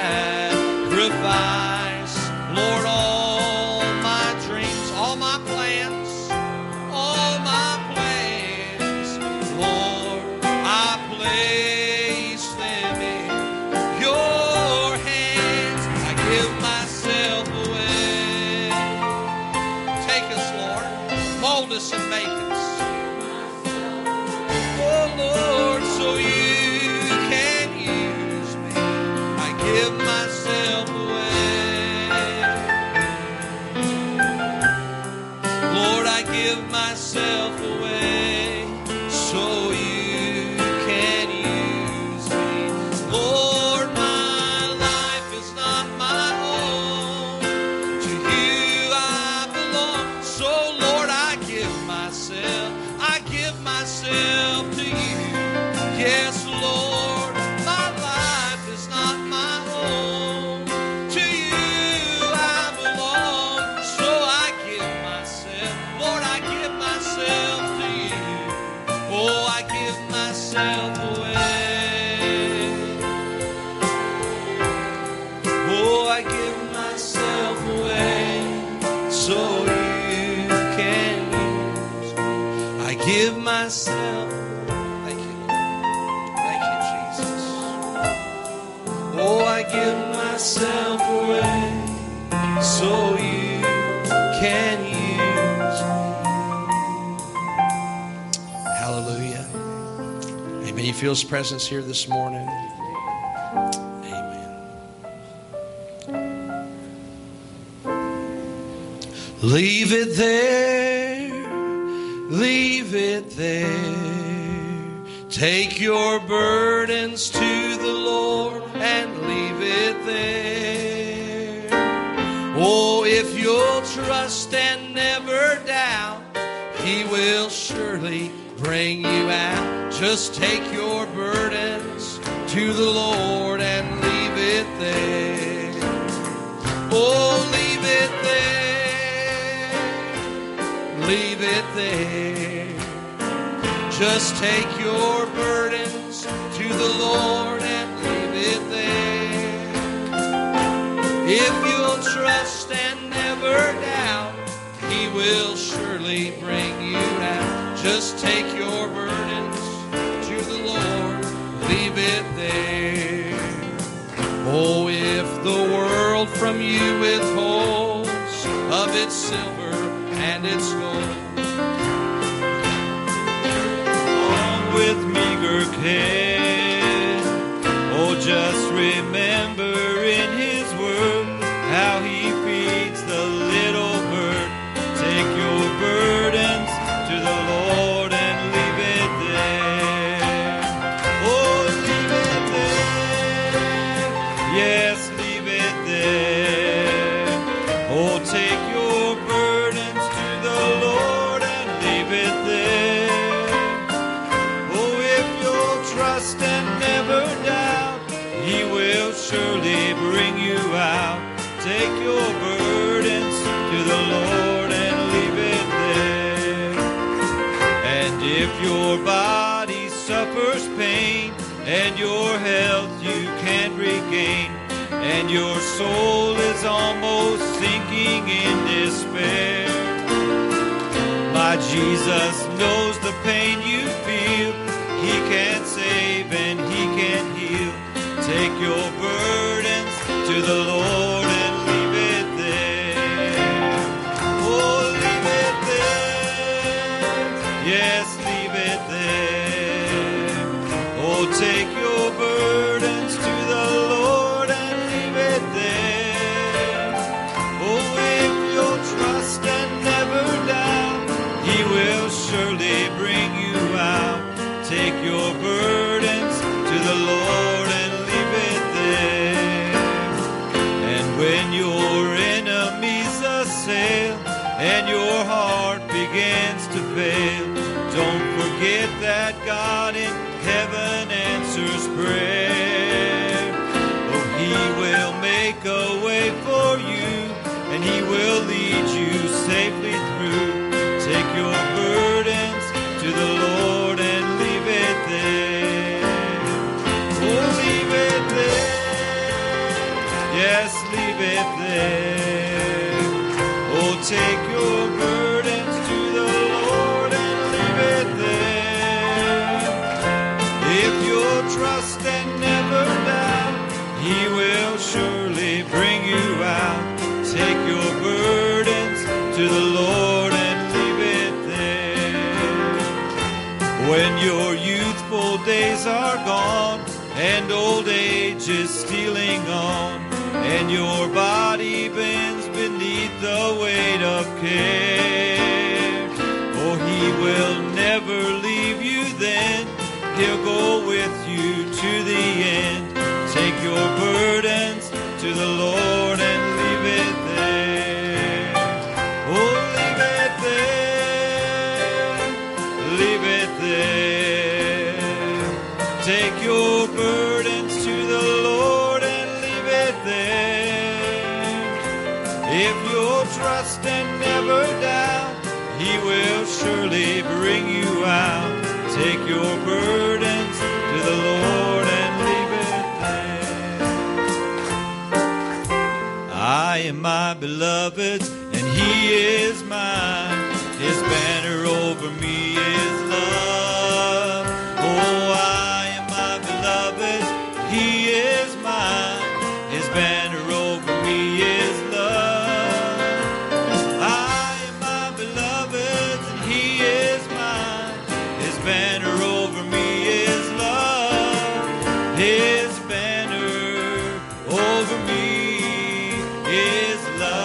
sacrifice. Lord, all my dreams, all my plans, all my plans, Lord, I place them in your hands. I give myself away. Take us, Lord, mold us and make us. Oh, Lord, so you can use me. I give myself away. Lord, I give myself away so you can use me. Lord, my life is not my own. To you I belong. So, Lord, I give myself, I give myself to you. Yes, Lord, my life is not my own. To you I belong. So I give myself, Lord, I give myself to you. Oh, I give myself away. Oh, I give myself away so you can use me. I give myself. Thank you, Lord. Thank you, Jesus. Oh, I give myself away so you can use me. Hallelujah. Amen. You feel His presence here this morning? Amen. Leave it there, leave it there. Take your burdens to the Lord and leave it there. Oh, if you'll trust and never doubt, He will surely bring you out. Just take your burdens to the Lord and leave it there. Oh, leave it there, leave it there. Just take your burdens to the Lord and leave it there. If you'll trust and never doubt, He will surely bring you out. Just take your burdens to the Lord, leave it there. Oh, if the world from you withholds of its silver and its gold, on with meager care, oh, just remember in His word how He feeds the little bird. Take your burdens to the Lord and leave it there. Oh, leave it there. Yes, leave it there. Oh, take your burdens to the Lord and leave it there. Oh, if you'll trust and never doubt, He will surely bring you out. Take your burdens to the Lord and leave it there. And if your body suffers pain and your health you can't regain, and your soul is almost sinking in despair, my Jesus knows the pain you feel. He can save and He can heal. Take your burdens to the Lord and leave it there. Oh, leave it there. Yes, leave it there. Oh, take your burdens to the Lord and leave it there. Oh, if you'll trust and never doubt, He will surely bring you out. Take your burdens to the Lord and leave it there. And when your enemies assail and your heart begins to fail, don't forget that God in heaven answers prayer. Oh, He will make a way for you, and He will lead you safely through. Take your burdens to the Lord and leave it there. Oh, leave it there. Yes, leave it there. Oh, take your burdens to the Lord and leave it there. If you'll trust and never doubt, He will surely bring you out. Take your burdens to the Lord and leave it there. When your youthful days are gone and old age is stealing on, and your body bends beneath the weight of care, oh, He will never leave you then. He'll go with you to the end. Take your burdens to the Lord and leave it there. Oh, leave it there. Leave it there. Take your burdens to the Lord and leave it there. If you'll trust and never doubt, He will surely bring you out. Take your burdens to the Lord and leave it there. I am my beloved's, and He is mine. His banner over me is love. Oh, I am my beloved's, He is mine. His banner over me is love. I am my beloved's, and He is mine. His banner over me is love. His banner over me is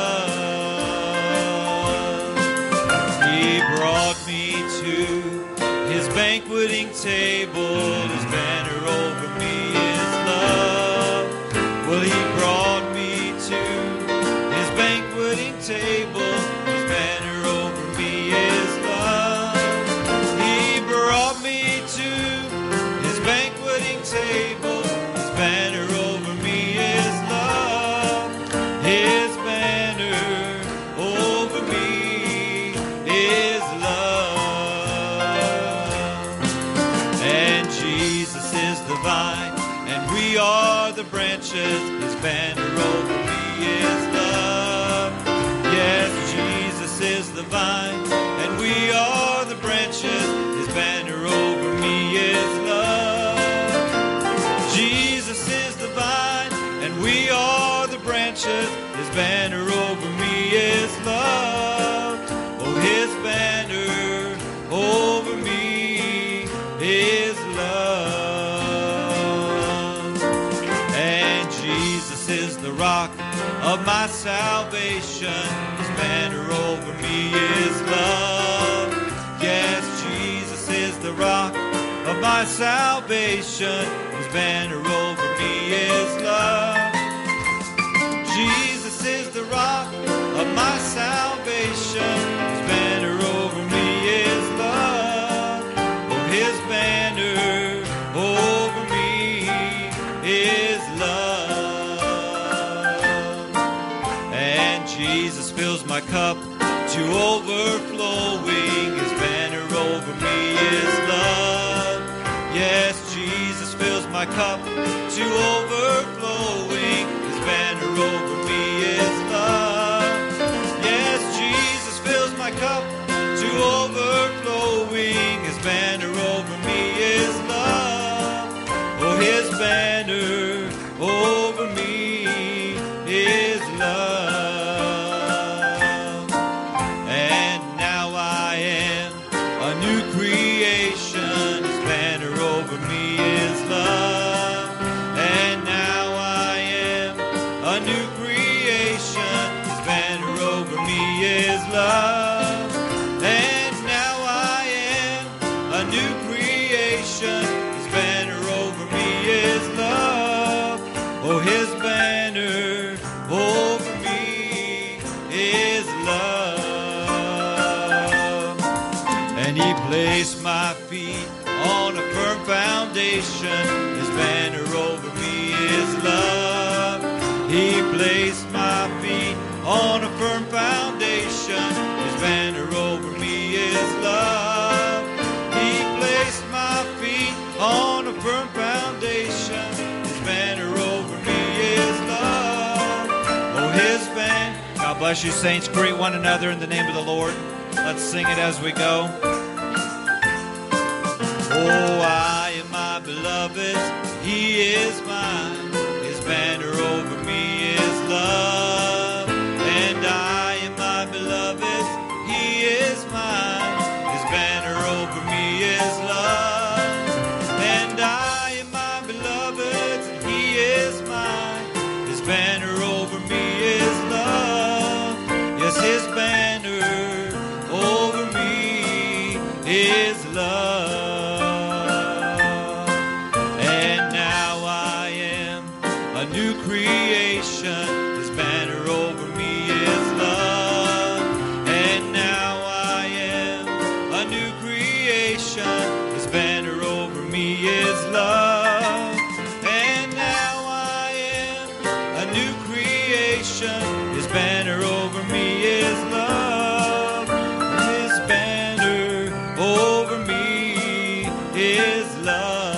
love. He brought me to His banqueting table. His banner over me is love. Well, He brought me to His banqueting table. His banner over me is love. He brought me to His banqueting table. His banner over me is love. His banner over me is love. And Jesus is the vine, and we are the branches. His banner over me is love. says his banner over me is love. Oh, his banner over me is love. And Jesus is the rock of my salvation. His banner over me is love. Yes, Jesus is the rock of my salvation. His banner over me is love. Jesus is the rock of my salvation. His banner over me is love. Oh, his banner over me is love. And Jesus fills my cup to overflowing. His banner over me is love. Yes, Jesus fills my cup to overflowing. His banner over me is love. Yes, Jesus fills my cup to overflowing. His banner over me is love. Oh, his banner over me is love. And now I am a new creation. His banner over me is love. And now I am a new creation. His banner over me is love. And now I am a new creation. His banner over me is love. Oh, his banner over me is love. And he placed my feet on a firm foundation. His banner over me is love. He placed my feet on a firm foundation. His banner over me is love. He placed my feet on a firm foundation. His banner over me is love. Oh, his banner. God bless you, saints. Greet one another in the name of the Lord. Let's sing it as we go. Oh, I am my beloved's, he is mine. His banner over me is love. And I am my beloved's, he is mine. His banner over me is love. And I am my beloved's, and he is mine. His banner over me is love. Yes, his banner over me is love. New creation, his banner over me is love. And now I am a new creation, his banner over me is love. And now I am a new creation, his banner over me is love. His banner over me is love.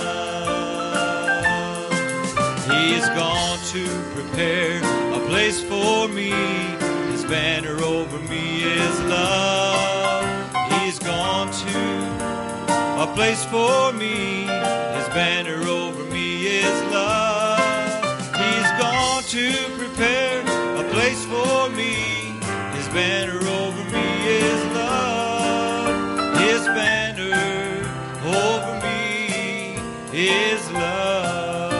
He's gone to prepare a place for me. His banner over me is love. He's gone to a place for me. His banner over me is love. He's gone to prepare a place for me. His banner over me is love. His banner over me is love.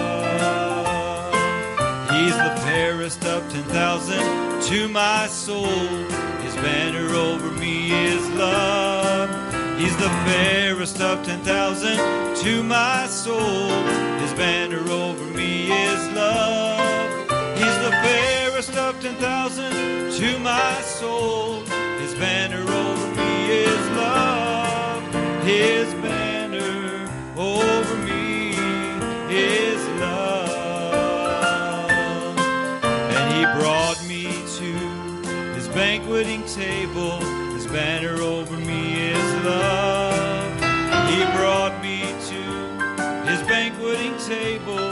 He's the fairest of ten thousand to my soul. His banner over me is love. He's the fairest of ten thousand to my soul. His banner over me is love. He's the fairest of ten thousand to my soul. His banner over me is love. His banner over me is love. He brought me to his banqueting table. His banner over me is love. He brought me to his banqueting table.